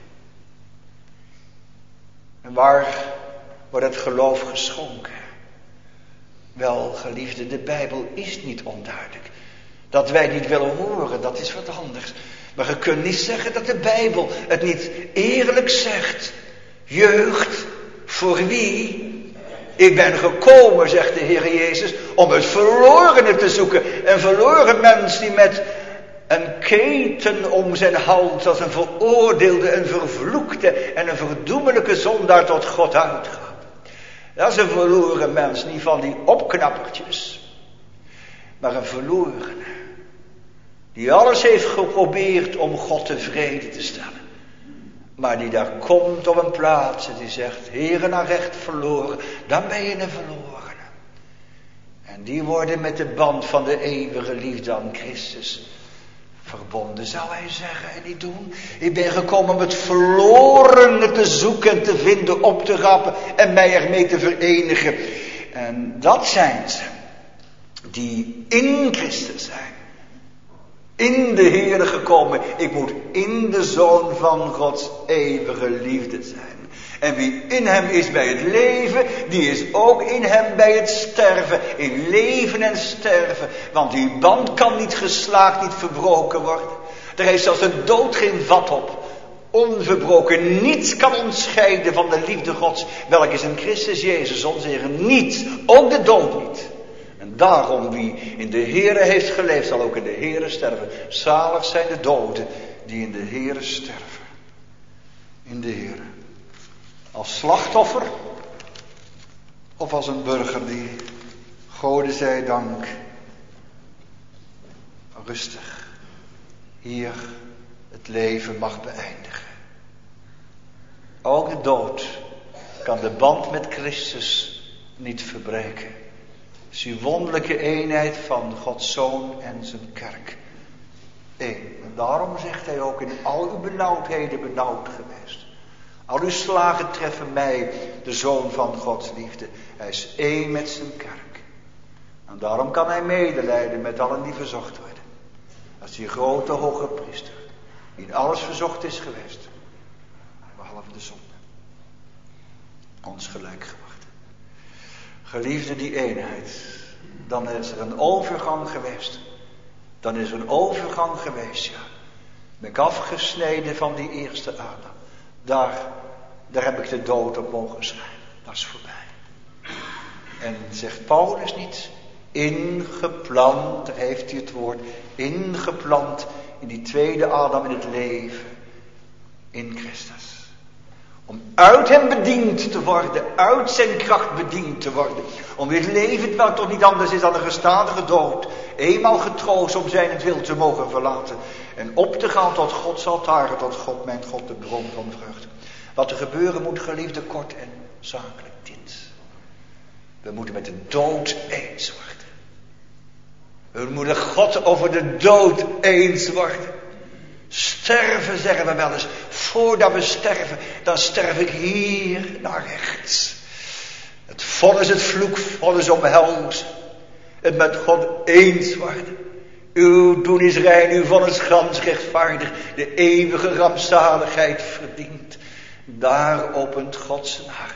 En waar wordt het geloof geschonken? Wel, geliefde, de Bijbel is niet onduidelijk. Dat wij niet willen horen, dat is wat anders. Maar je kunt niet zeggen dat de Bijbel het niet eerlijk zegt. Jeugd, voor wie? Ik ben gekomen, zegt de Heer Jezus, om het verlorene te zoeken. Een verloren mens die met een keten om zijn hals als een veroordeelde, een vervloekte en een verdoemelijke zondaar tot God uitgaat. Dat is een verloren mens, niet van die opknappertjes, maar een verlorene. Die alles heeft geprobeerd om God tevreden te stellen. Maar die daar komt op een plaats en die zegt, Heere, naar recht verloren, dan ben je een verlorene. En die worden met de band van de eeuwige liefde aan Christus verbonden, zou hij zeggen, en niet doen. Ik ben gekomen om het verlorene te zoeken en te vinden, op te rappen en mij ermee te verenigen. En dat zijn ze, die in Christus zijn. In de Heere gekomen. Ik moet in de Zoon van Gods eeuwige liefde zijn. En wie in hem is bij het leven, die is ook in hem bij het sterven. In leven en sterven. Want die band kan niet geslaakt, niet verbroken worden. Er heeft zelfs de dood geen vat op. Onverbroken. Niets kan ons scheiden van de liefde Gods. Welk is in Christus Jezus onze Heer. Niets. Ook de dood niet. En daarom wie in de Heere heeft geleefd, zal ook in de Heere sterven. Zalig zijn de doden die in de Heere sterven. In de Heere. Als slachtoffer of als een burger die, Gode zij dank, rustig hier het leven mag beëindigen. Ook de dood kan de band met Christus niet verbreken. Het is die wonderlijke eenheid van Gods Zoon en zijn kerk. Eén. En daarom zegt hij ook in al uw benauwdheden benauwd geweest. Al uw slagen treffen mij, de Zoon van Gods liefde. Hij is één met zijn kerk. En daarom kan hij medelijden met allen die verzocht worden. Als die grote hoge priester, die in alles verzocht is geweest, behalve de zonde, ons gelijk gewacht. Geliefde, die eenheid, dan is er een overgang geweest. Dan is er een overgang geweest, ja. Ben ik afgesneden van die eerste Adam. Daar heb ik de dood op mogen schrijven. Dat is voorbij. En zegt Paulus niet, ingeplant, daar heeft hij het woord, ingeplant in die tweede Adam in het leven, in Christus. Om uit hem bediend te worden, uit zijn kracht bediend te worden. Om weer het leven, wat toch niet anders is dan een gestadige dood, eenmaal getroost om zijn het wil te mogen verlaten. En op te gaan tot Gods altaar, tot God, mijn God, de bron van vreugde. Wat er gebeuren moet, geliefde, kort en zakelijk dit. We moeten met de dood eens worden. We moeten God over de dood eens worden. Sterven, zeggen we wel eens. Voordat we sterven, dan sterf ik hier naar rechts. Het vonnis, het vloekvonnis omhelzen. Het met God eens worden. Uw doen is rein, uw vonnis gans rechtvaardig. De eeuwige rampzaligheid verdient. Daar opent God zijn hart.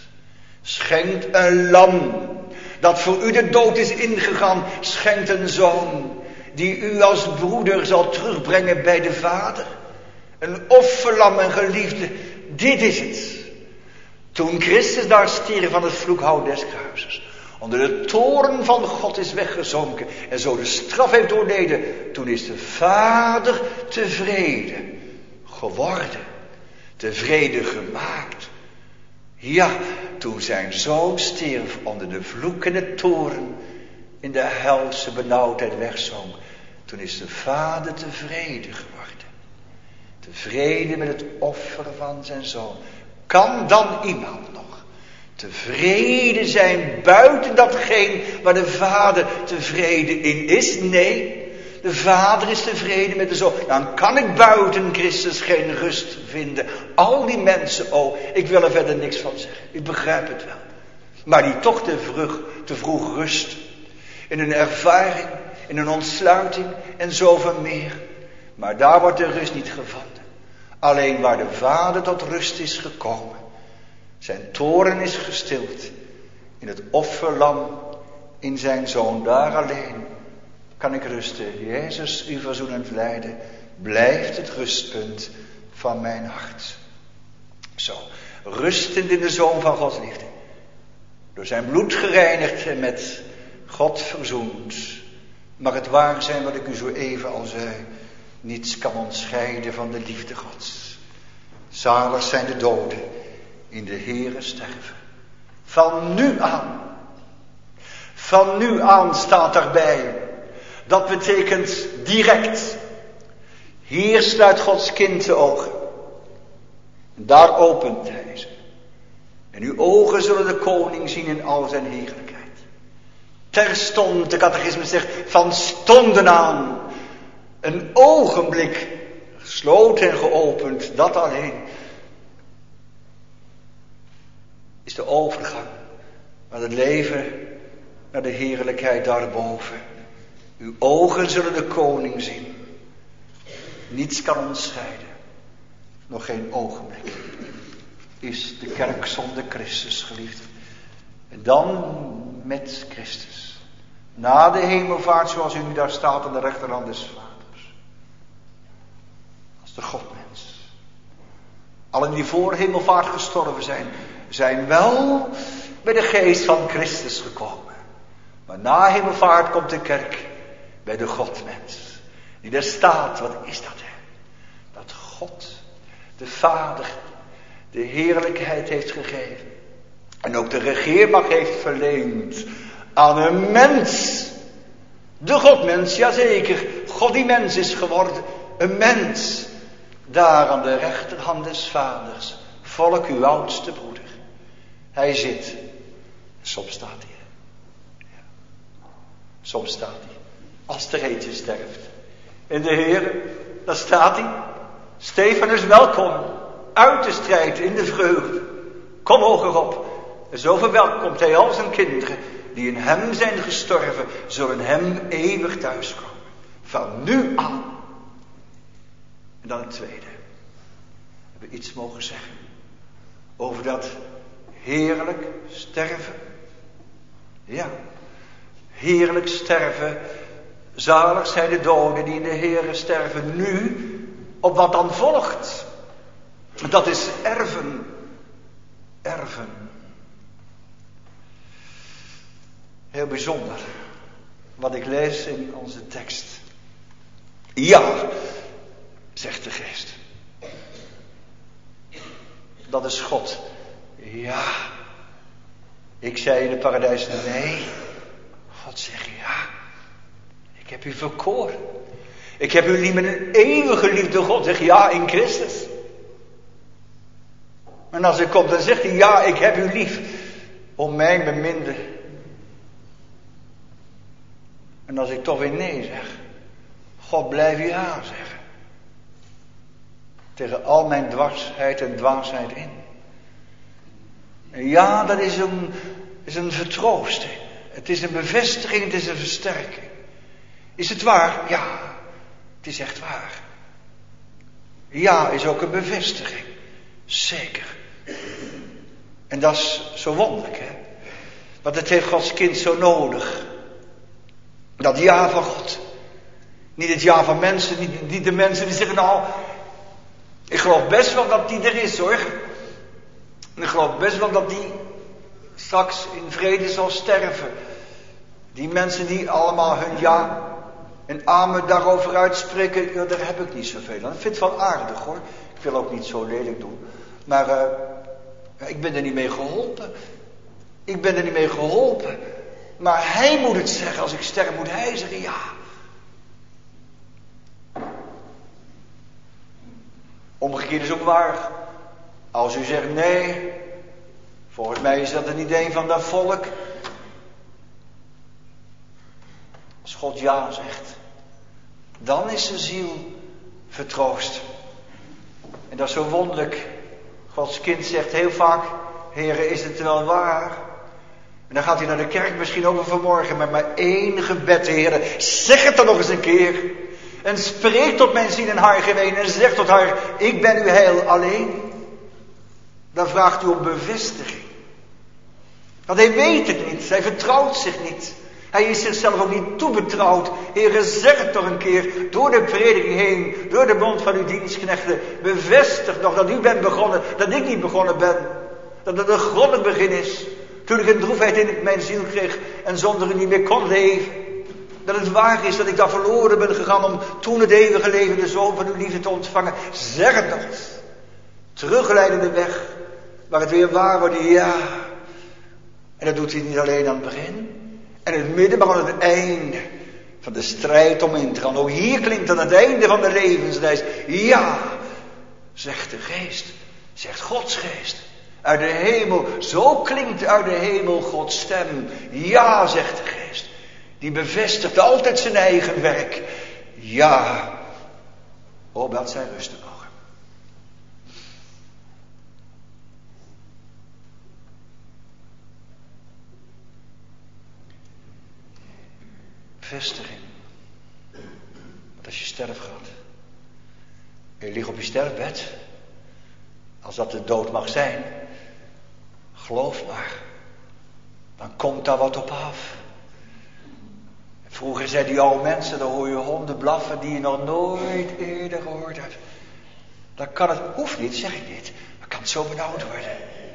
Schenkt een lam, dat voor u de dood is ingegaan. Schenkt een zoon, die u als broeder zal terugbrengen bij de Vader. Een offerlam en geliefde, dit is het. Toen Christus daar stierf van het vloekhout des kruises, onder de toorn van God is weggezonken en zo de straf heeft doorleden, toen is de Vader tevreden geworden, tevreden gemaakt. Ja, toen zijn zoon stierf onder de vloek en de toorn, in de helse benauwdheid wegzonk, toen is de Vader tevreden geworden. Tevreden met het offer van zijn zoon. Kan dan iemand nog tevreden zijn buiten datgene waar de Vader tevreden in is? Nee, de Vader is tevreden met de Zoon. Dan kan ik buiten Christus geen rust vinden. Al die mensen, ik wil er verder niks van zeggen. Ik begrijp het wel. Maar die toch te vroeg rust. In een ervaring, in een ontsluiting en zoveel meer. Maar daar wordt de rust niet gevonden. Alleen waar de Vader tot rust is gekomen. Zijn toorn is gestild. In het offerlam, in zijn Zoon, daar alleen kan ik rusten. Jezus, uw verzoenend lijden, blijft het rustpunt van mijn hart. Zo, rustend in de Zoon van Gods liefde. Door zijn bloed gereinigd en met God verzoend. Mag het waar zijn wat ik u zo even al zei. Niets kan ons scheiden van de liefde Gods. Zalig zijn de doden in de Heere sterven. Van nu aan staat daarbij. Dat betekent direct. Hier sluit Gods kind de ogen. En daar opent hij ze. En uw ogen zullen de koning zien in al zijn heerlijkheid. Terstond, de catechismus zegt, van stonden aan. Een ogenblik, gesloten en geopend, dat alleen is de overgang naar het leven, naar de heerlijkheid daarboven. Uw ogen zullen de koning zien. Niets kan ons scheiden. Nog geen ogenblik is de kerk zonder Christus, geliefd. En dan met Christus. Na de hemelvaart, zoals u nu daar staat aan de rechterhand des Vaders. Als de Godmens. Allen die voor hemelvaart gestorven zijn wel bij de geest van Christus gekomen. Maar na hemelvaart komt de kerk bij de Godmens. Die daar staat, wat is dat hè? Dat God, de Vader, de heerlijkheid heeft gegeven. En ook de regeermacht heeft verleend aan een mens. De Godmens, jazeker. God die mens is geworden. Een mens. Daar aan de rechterhand des Vaders. Volk uw oudste broeder. Hij zit. Soms staat hij. Ja. Soms staat hij. Als er eentje sterft. En de Heer, daar staat hij. Stefanus, welkom. uit de strijd in de vreugde. Kom hoger op. En zo verwelkomt hij al zijn kinderen die in hem zijn gestorven, zullen hem eeuwig thuiskomen. Van nu aan. En dan het tweede. We hebben iets mogen zeggen over dat heerlijk sterven. Ja, heerlijk sterven. Zalig zijn de doden die in de Heere sterven nu, op wat dan volgt. Dat is erven. Erven. Heel bijzonder wat ik lees in onze tekst. Ja, zegt de geest. Dat is God. Ja. Ik zei in het paradijs nee. God zegt ja. Ik heb u verkoren. Ik heb u lief met een eeuwige liefde. God zegt ja in Christus. En als hij komt dan zegt hij ja ik heb u lief. Om mijn beminde. En als ik toch weer nee zeg. God blijf ja zeggen. Tegen al mijn dwarsheid en dwaasheid in. En ja, dat is een vertroosting. Het is een bevestiging, het is een versterking. Is het waar? Ja, het is echt waar. Ja is ook een bevestiging. Zeker. En dat is zo wonderlijk, hè. Want het heeft Gods kind zo nodig. Dat ja van God. Niet het ja van mensen, niet de mensen die zeggen nou, ik geloof best wel dat die er is hoor. En ik geloof best wel dat die straks in vrede zal sterven. Die mensen die allemaal hun ja en amen daarover uitspreken, ja, daar heb ik niet zoveel aan. Ik vind het wel aardig hoor. Ik wil ook niet zo lelijk doen. Maar ik ben er niet mee geholpen. Ik ben er niet mee geholpen. Maar hij moet het zeggen. Als ik sterf moet hij zeggen ja. Omgekeerd is ook waar. Als u zegt nee. Volgens mij is dat een idee van dat volk. Als God ja zegt. Dan is de ziel vertroost. En dat is zo wonderlijk. Gods kind zegt heel vaak. Heere, is het wel waar? En dan gaat hij naar de kerk misschien over vanmorgen. Met maar één gebed, Heere. Zeg het dan nog eens een keer. En spreek tot mijn ziel en haar geween. En zeg tot haar, ik ben uw heil alleen. Dan vraagt u om bevestiging. Want hij weet het niet. Hij vertrouwt zich niet. Hij is zichzelf ook niet toebetrouwd. Heere, zeg het toch een keer. Door de prediking heen. Door de mond van uw dienstknechten. Bevestig nog dat u bent begonnen. Dat ik niet begonnen ben. Dat het een goddelijk begin is. Toen ik een droefheid in mijn ziel kreeg. En zonder u niet meer kon leven. Dat het waar is dat ik daar verloren ben gegaan. Om toen het eeuwige leven de zoon van uw liefde te ontvangen. Zeg het nog eens. Terugleidende weg. Waar het weer waar wordt. Ja. En dat doet hij niet alleen aan het begin. En in het midden, maar aan het einde van de strijd om in te gaan. Ook hier klinkt aan het einde van de levensreis. Ja, zegt de geest. Zegt Gods geest. Uit de hemel. Zo klinkt uit de hemel Gods stem. Ja, zegt de geest. Die bevestigt altijd zijn eigen werk. Ja. Opdat zij rusten mogen. Bevestiging. Want als je sterft gaat. En je ligt op je sterfbed. Als dat de dood mag zijn. Geloof maar. Dan komt daar wat op af. Vroeger zeiden die oude mensen, dan hoor je honden blaffen die je nog nooit eerder gehoord hebt. Dan kan het, hoeft niet, zeg ik niet. Dan kan het zo benauwd worden.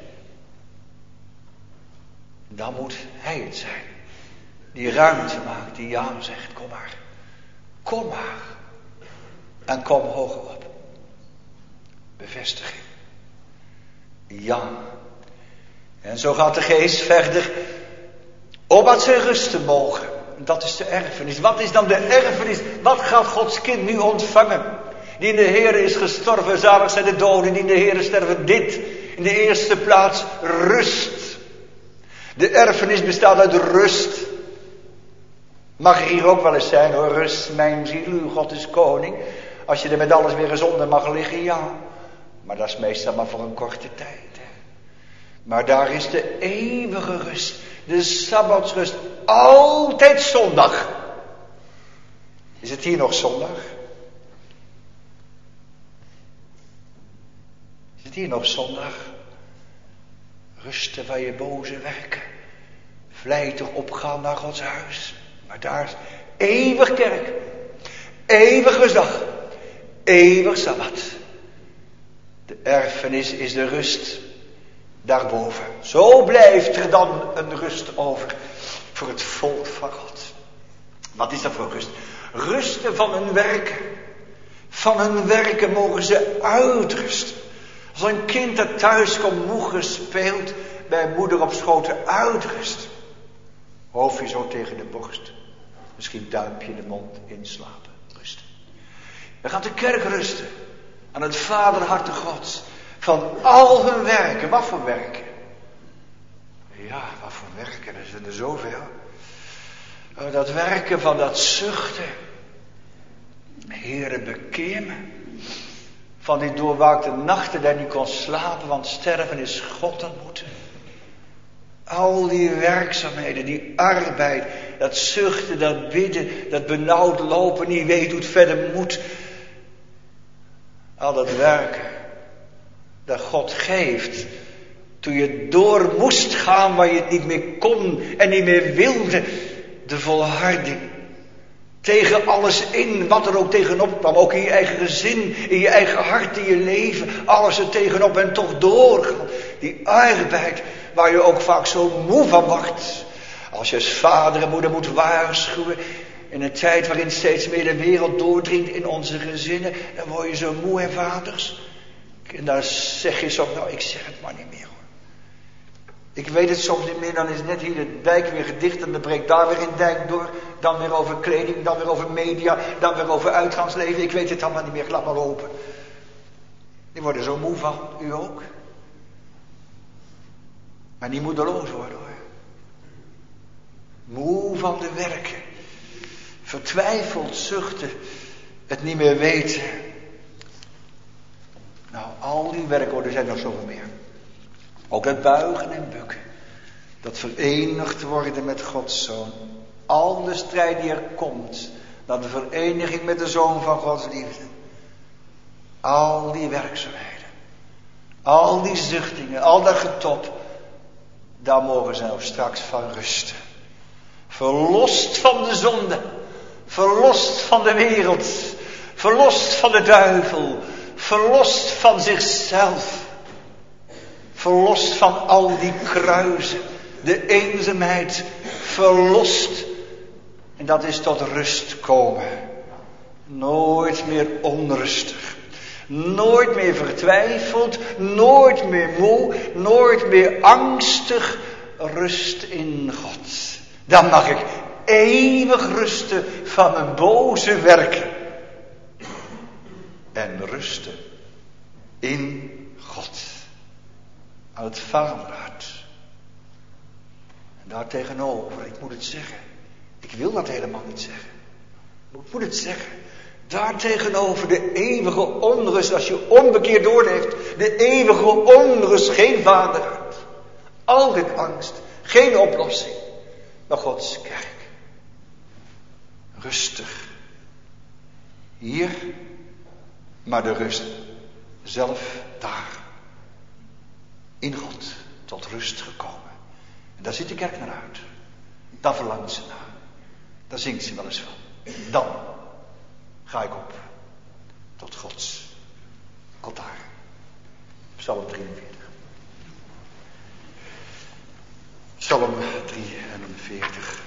Dan moet hij het zijn. Die ruimte maakt, die ja zegt, kom maar. Kom maar. En kom hoger op. Bevestiging. Ja. En zo gaat de geest verder. Opdat zij rusten mogen. Dat is de erfenis. Wat is dan de erfenis? Wat gaat Gods kind nu ontvangen? Die in de Heere is gestorven. Zalig zijn de doden die in de Heere sterven. Dit. In de eerste plaats rust. De erfenis bestaat uit rust. Mag er hier ook wel eens zijn hoor. Rust mijn ziel. Uw God is koning. Als je er met alles weer gezonder mag liggen. Ja. Maar dat is meestal maar voor een korte tijd. Hè. Maar daar is de eeuwige rust. De sabbatsrust. Altijd zondag. Is het hier nog zondag? Is het hier nog zondag? Rusten van je boze werken. Vlijtig opgaan naar Gods huis. Maar daar is eeuwig kerk. Eeuwig rustdag. Eeuwig sabbat. De erfenis is de rust daarboven. Zo blijft er dan een rust over voor het volk van God. Wat is dat voor rust? Rusten van hun werken. Van hun werken mogen ze uitrusten. Als een kind dat thuis komt, moe gespeeld, bij moeder op schoot uitrust. Hoofdje zo tegen de borst. Misschien duimpje in de mond inslapen. Rusten. Dan gaat de kerk rusten. Aan het vaderharte Gods. Van al hun werken. Wat voor werken? Ja, wat voor werken? Er zijn er zoveel. Dat werken van dat zuchten. Heere, bekeer me. Van die doorwaakte nachten dat ik niet kon slapen. Want sterven is God ontmoeten. Al die werkzaamheden, die arbeid. Dat zuchten, dat bidden. Dat benauwd lopen, niet weet hoe het verder moet. Al dat werken dat God geeft. Toen je door moest gaan waar je het niet meer kon en niet meer wilde. De volharding. Tegen alles in, wat er ook tegenop kwam. Ook in je eigen gezin, in je eigen hart, in je leven. Alles er tegenop en toch doorgaan. Die arbeid waar je ook vaak zo moe van wordt. Als je als vader en moeder moet waarschuwen. In een tijd waarin steeds meer de wereld doordringt in onze gezinnen. Dan word je zo moe, hè, vaders. En dan zeg je soms, nou, ik zeg het maar niet meer, hoor. Ik weet het soms niet meer, dan is net hier de dijk weer gedicht en dan breekt daar weer een dijk door. Dan weer over kleding, dan weer over media, dan weer over uitgaansleven. Ik weet het allemaal niet meer, laat maar lopen. Die worden zo moe van, u ook. Maar niet moedeloos worden, hoor. Moe van de werken. Vertwijfeld, zuchten, het niet meer weten. Nou, al die werken, er zijn nog zoveel meer. Ook het buigen en bukken. Dat verenigd worden met Gods Zoon. Al de strijd die er komt. Naar de vereniging met de Zoon van Gods liefde. Al die werkzaamheden. Al die zuchtingen, al dat getop. Daar mogen ze nou straks van rusten. Verlost van de zonde. Verlost van de wereld. Verlost van de duivel. Verlost van zichzelf. Verlost van al die kruisen. De eenzaamheid. Verlost. En dat is tot rust komen. Nooit meer onrustig. Nooit meer vertwijfeld. Nooit meer moe. Nooit meer angstig. Rust in God. Dan mag ik eeuwig rusten van mijn boze werken. En rusten in God. Aan het vaderhart. En daar tegenover, ik moet het zeggen. Ik wil dat helemaal niet zeggen. Ik moet het zeggen. Daar tegenover de eeuwige onrust, als je onbekeerd doorleeft. De eeuwige onrust, geen vaderhart. Altijd angst, geen oplossing. Maar Gods kerk. Rustig. Hier, maar de rust zelf daar. In God, tot rust gekomen. En daar zit de kerk naar uit. Daar verlangt ze naar. Daar zingt ze wel eens van. Dan ga ik op tot Gods altaar. Psalm 43. Psalm 43.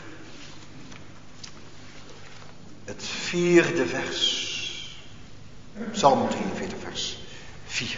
Het 4e vers. Psalm 43 vers 4.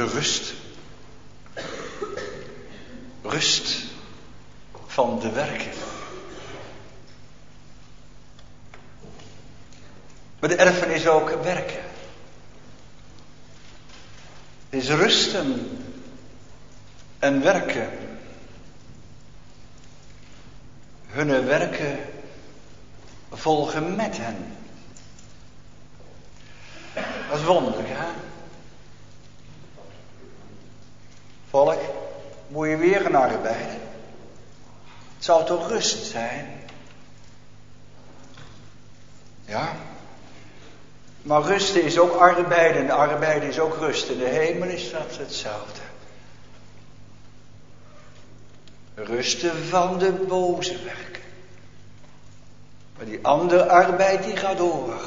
de rust. Rust van de werken. Maar de erfenis is ook werken. Het is rusten en werken. Hunne werken volgen met hen. Dat is wonderlijk, hè? Volk, moet je weer gaan arbeiden? Het zou toch rust zijn? Ja. Maar rusten is ook arbeiden. En arbeiden is ook rust. In de hemel is dat hetzelfde. Rusten van de boze werken. Maar die andere arbeid die gaat door.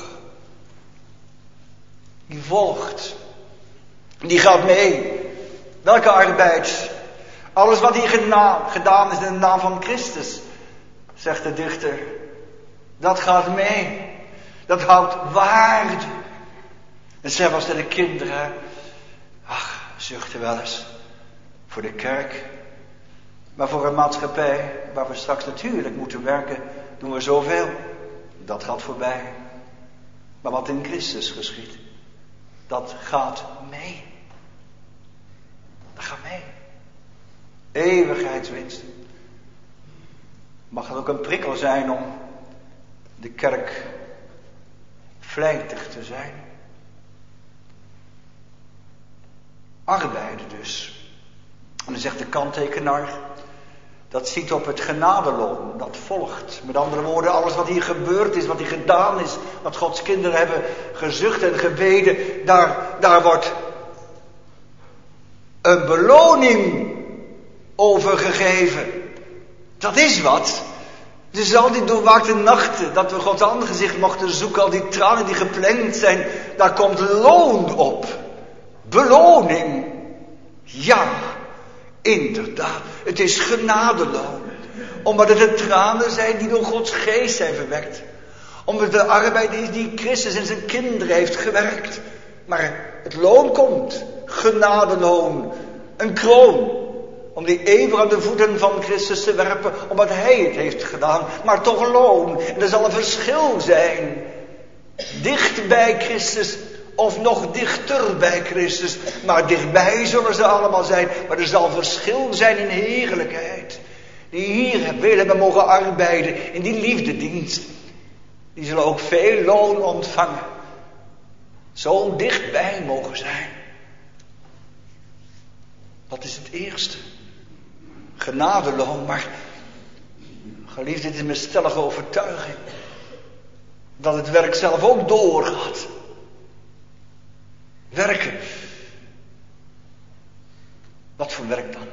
Die volgt. Die gaat mee. Welke arbeid? Alles wat hier gedaan is in de naam van Christus, zegt de dichter. Dat gaat mee. Dat houdt waarde. En zelfs de kinderen, zuchten wel eens voor de kerk. Maar voor een maatschappij waar we straks natuurlijk moeten werken, doen we zoveel. Dat gaat voorbij. Maar wat in Christus geschiet, dat gaat mee. Dat gaat mee. Eeuwigheidswinst. Mag het ook een prikkel zijn om de kerk vlijtig te zijn. Arbeiden dus. En dan zegt de kanttekenaar, dat ziet op het genadeloon, dat volgt. Met andere woorden, alles wat hier gebeurd is, wat hier gedaan is, wat Gods kinderen hebben gezucht en gebeden, daar wordt een beloning over gegeven. Dat is wat. Dus al die doorwaakte nachten, dat we Gods aangezicht mochten zoeken, al die tranen die geplengd zijn, daar komt loon op. Beloning. Ja, inderdaad. Het is genadeloon. Omdat het de tranen zijn die door Gods geest zijn verwekt. Omdat het de arbeid is die Christus en zijn kinderen heeft gewerkt. Maar het loon komt. Genadeloon. Een kroon. Om die eeuwig aan de voeten van Christus te werpen. Omdat hij het heeft gedaan. Maar toch loon. En er zal een verschil zijn. Dicht bij Christus. Of nog dichter bij Christus. Maar dichtbij zullen ze allemaal zijn. Maar er zal verschil zijn in heerlijkheid. Die hier veel hebben mogen arbeiden. In die liefdedienst. Die zullen ook veel loon ontvangen. Zo dichtbij mogen zijn. Dat is het eerste. Genadeloon. Maar geliefd, dit is mijn stellige overtuiging. Dat het werk zelf ook doorgaat. Werken. Wat voor werk dan?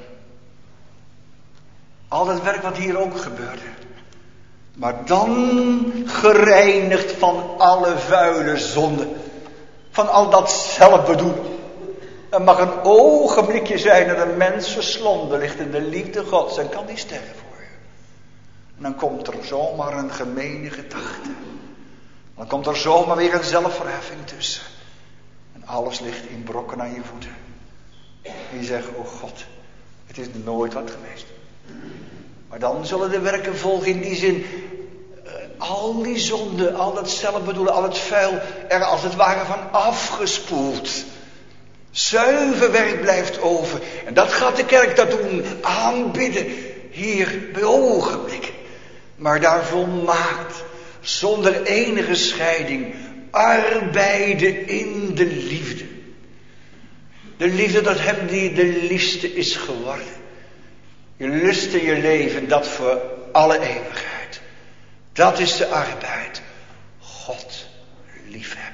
Al dat werk wat hier ook gebeurde. Maar dan gereinigd van alle vuile zonde. Van al dat zelfbedoelen. Er mag een ogenblikje zijn dat een mens verslonden ligt in de liefde Gods. En kan die sterven voor je. En dan komt er zomaar een gemene gedachte. Dan komt er zomaar weer een zelfverheffing tussen. En alles ligt in brokken aan je voeten. En je zegt, oh God, het is nooit wat geweest. Maar dan zullen de werken volgen in die zin. Al die zonde, al dat zelfbedoelen, al het vuil er als het ware van afgespoeld. Zuiver werk blijft over. En dat gaat de kerk dat doen. Aanbidden. Hier bij ogenblik. Maar daar volmaakt. Zonder enige scheiding. Arbeiden in de liefde. De liefde dat hem die de liefste is geworden. Je lust in je leven, dat voor alle eeuwigheid. Dat is de arbeid. God liefhebben.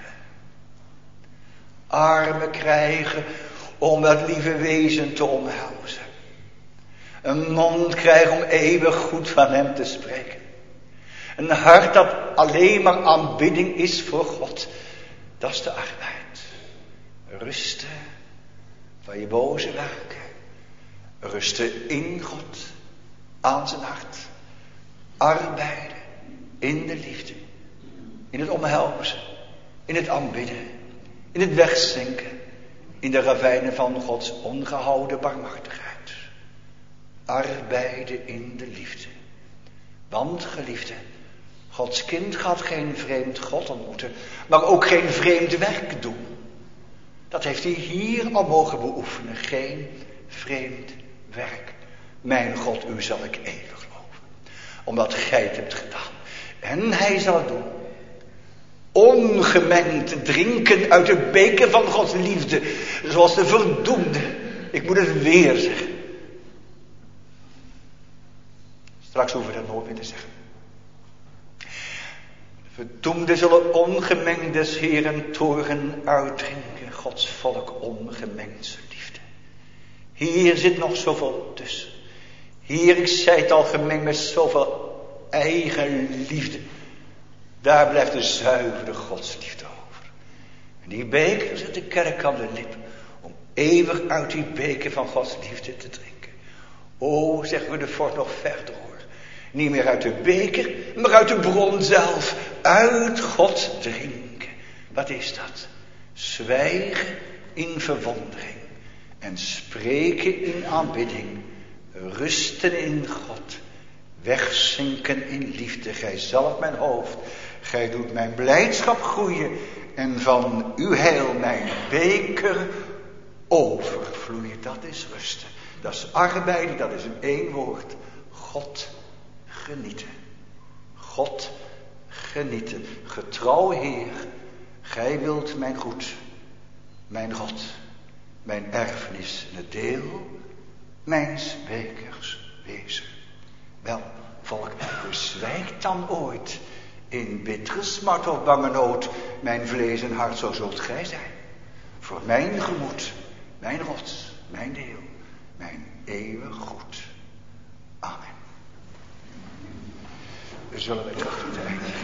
Armen krijgen om dat lieve wezen te omhelzen. Een mond krijgen om eeuwig goed van hem te spreken. Een hart dat alleen maar aanbidding is voor God. Dat is de arbeid. Rusten van je boze werken. Rusten in God. Aan zijn hart. Arbeiden in de liefde. In het omhelzen. In het aanbidden. In het wegzinken. in de ravijnen van Gods ongehouden barmhartigheid. Arbeiden in de liefde. Want, geliefde, Gods kind gaat geen vreemd God ontmoeten, maar ook geen vreemd werk doen. Dat heeft hij hier al mogen beoefenen. Geen vreemd werk. Mijn God, u zal ik eeuwig loven. Omdat gij het hebt gedaan. En hij zal het doen. Ongemengd drinken uit de beker van Gods liefde. Zoals de verdoemde. Ik moet het weer zeggen. Straks hoeven we dat nooit meer te zeggen. De verdoemden zullen ongemengd des Heeren toren uitdrinken. Gods volk ongemengd zijn liefde. Hier zit nog zoveel tussen. Hier, ik zei het al, gemengd met zoveel eigen liefde. Daar blijft de zuivere godsliefde over. En die beker zet de kerk aan de lip. Om eeuwig uit die beker van Gods liefde te drinken. O, zeggen we de fort nog verder hoor. Niet meer uit de beker, maar uit de bron zelf. Uit God drinken. Wat is dat? Zwijgen in verwondering. En spreken in aanbidding. Rusten in God. Wegzinken in liefde. Gij zelf mijn hoofd. Gij doet mijn blijdschap groeien. En van uw heil mijn beker overvloeien. Dat is rusten. Dat is arbeiden. Dat is in één woord. God genieten. God genieten. Getrouw Heer. Gij wilt mijn goed. Mijn God. Mijn erfenis en het deel. Mijns bekers wezen. Wel, volk, bezwijkt dan ooit in bittere smart of bange nood, mijn vlees en hart, zo zult gij zijn. Voor mijn gemoed, mijn rots, mijn deel, mijn eeuwig goed. Amen. Zullen wij terug moeten eindigen.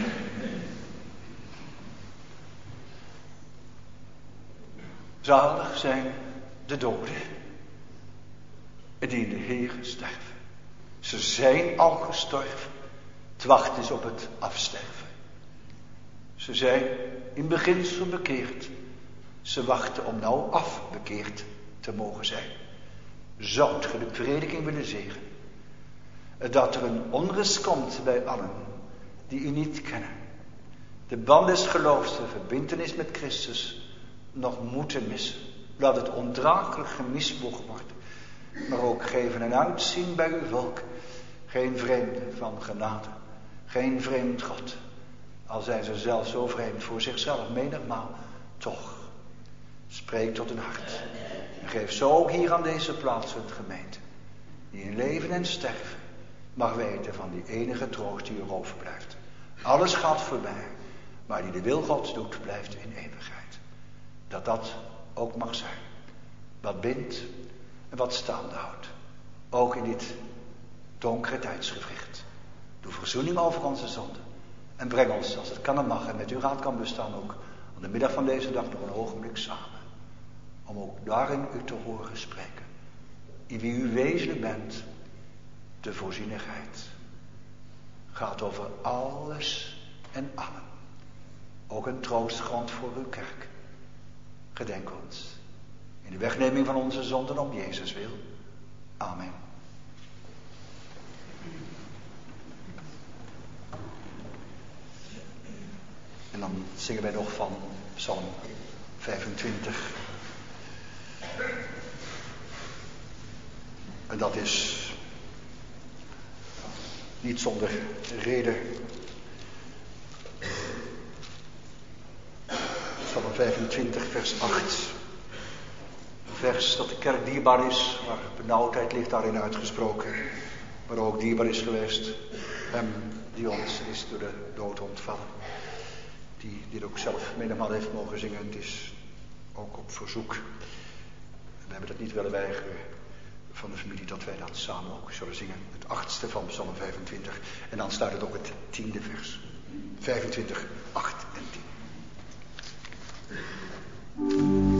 Zalig zijn de doden die in de Heer sterven. Ze zijn al gestorven. Het wacht is op het afsterven. Ze zijn in beginsel bekeerd. Ze wachten om nou afbekeerd te mogen zijn. Zoudt ge de prediking willen zegen? Dat er een onrust komt bij allen die u niet kennen. De band des geloofs, de verbintenis met Christus, nog moeten missen. Laat het ondraaglijk gemist mogen worden. Maar ook geven en uitzien bij uw volk. Geen vreemde van genade. Geen vreemd God. Al zijn ze zelf zo vreemd voor zichzelf menigmaal. Toch. Spreek tot een hart. En geef zo hier aan deze plaats een gemeente. Die in leven en sterven mag weten van die enige troost die er overblijft. Alles gaat voorbij. Maar die de wil Gods doet blijft in eeuwigheid. Dat ook mag zijn. Wat bindt en wat staande houdt. Ook in dit donkere tijdsgewricht. Doe verzoening over onze zonden. En breng ons, als het kan en mag en met uw raad kan bestaan ook, aan de middag van deze dag nog een ogenblik samen. Om ook daarin u te horen spreken. In wie u wezenlijk bent, de voorzienigheid. Gaat over alles en allen. Ook een troostgrond voor uw kerk. Gedenk ons. In de wegneming van onze zonden om Jezus wil. Amen. En dan zingen wij nog van Psalm 25. En dat is niet zonder reden. Psalm 25, vers 8. Een vers dat de kerk dierbaar is, waar benauwdheid ligt daarin uitgesproken. Maar ook dierbaar is geweest. Hem die ons is door de dood ontvallen. Die dit ook zelf menigmaal heeft mogen zingen. Het is ook op verzoek. We hebben dat niet willen weigeren van de familie dat wij dat samen ook zullen zingen. Het 8e van Psalm 25. En dan sluit het ook het 10e vers. 25, 8 en 10.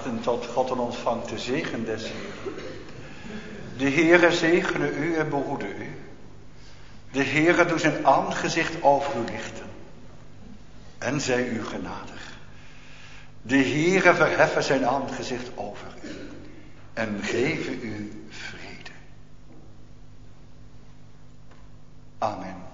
wachten tot God en ontvangt de zegen des Heeren. De Heere zegene u en behoede u. De Heere doet zijn aangezicht over u lichten en zij u genadig. De Heere verheffen zijn aangezicht over u en geven u vrede. Amen.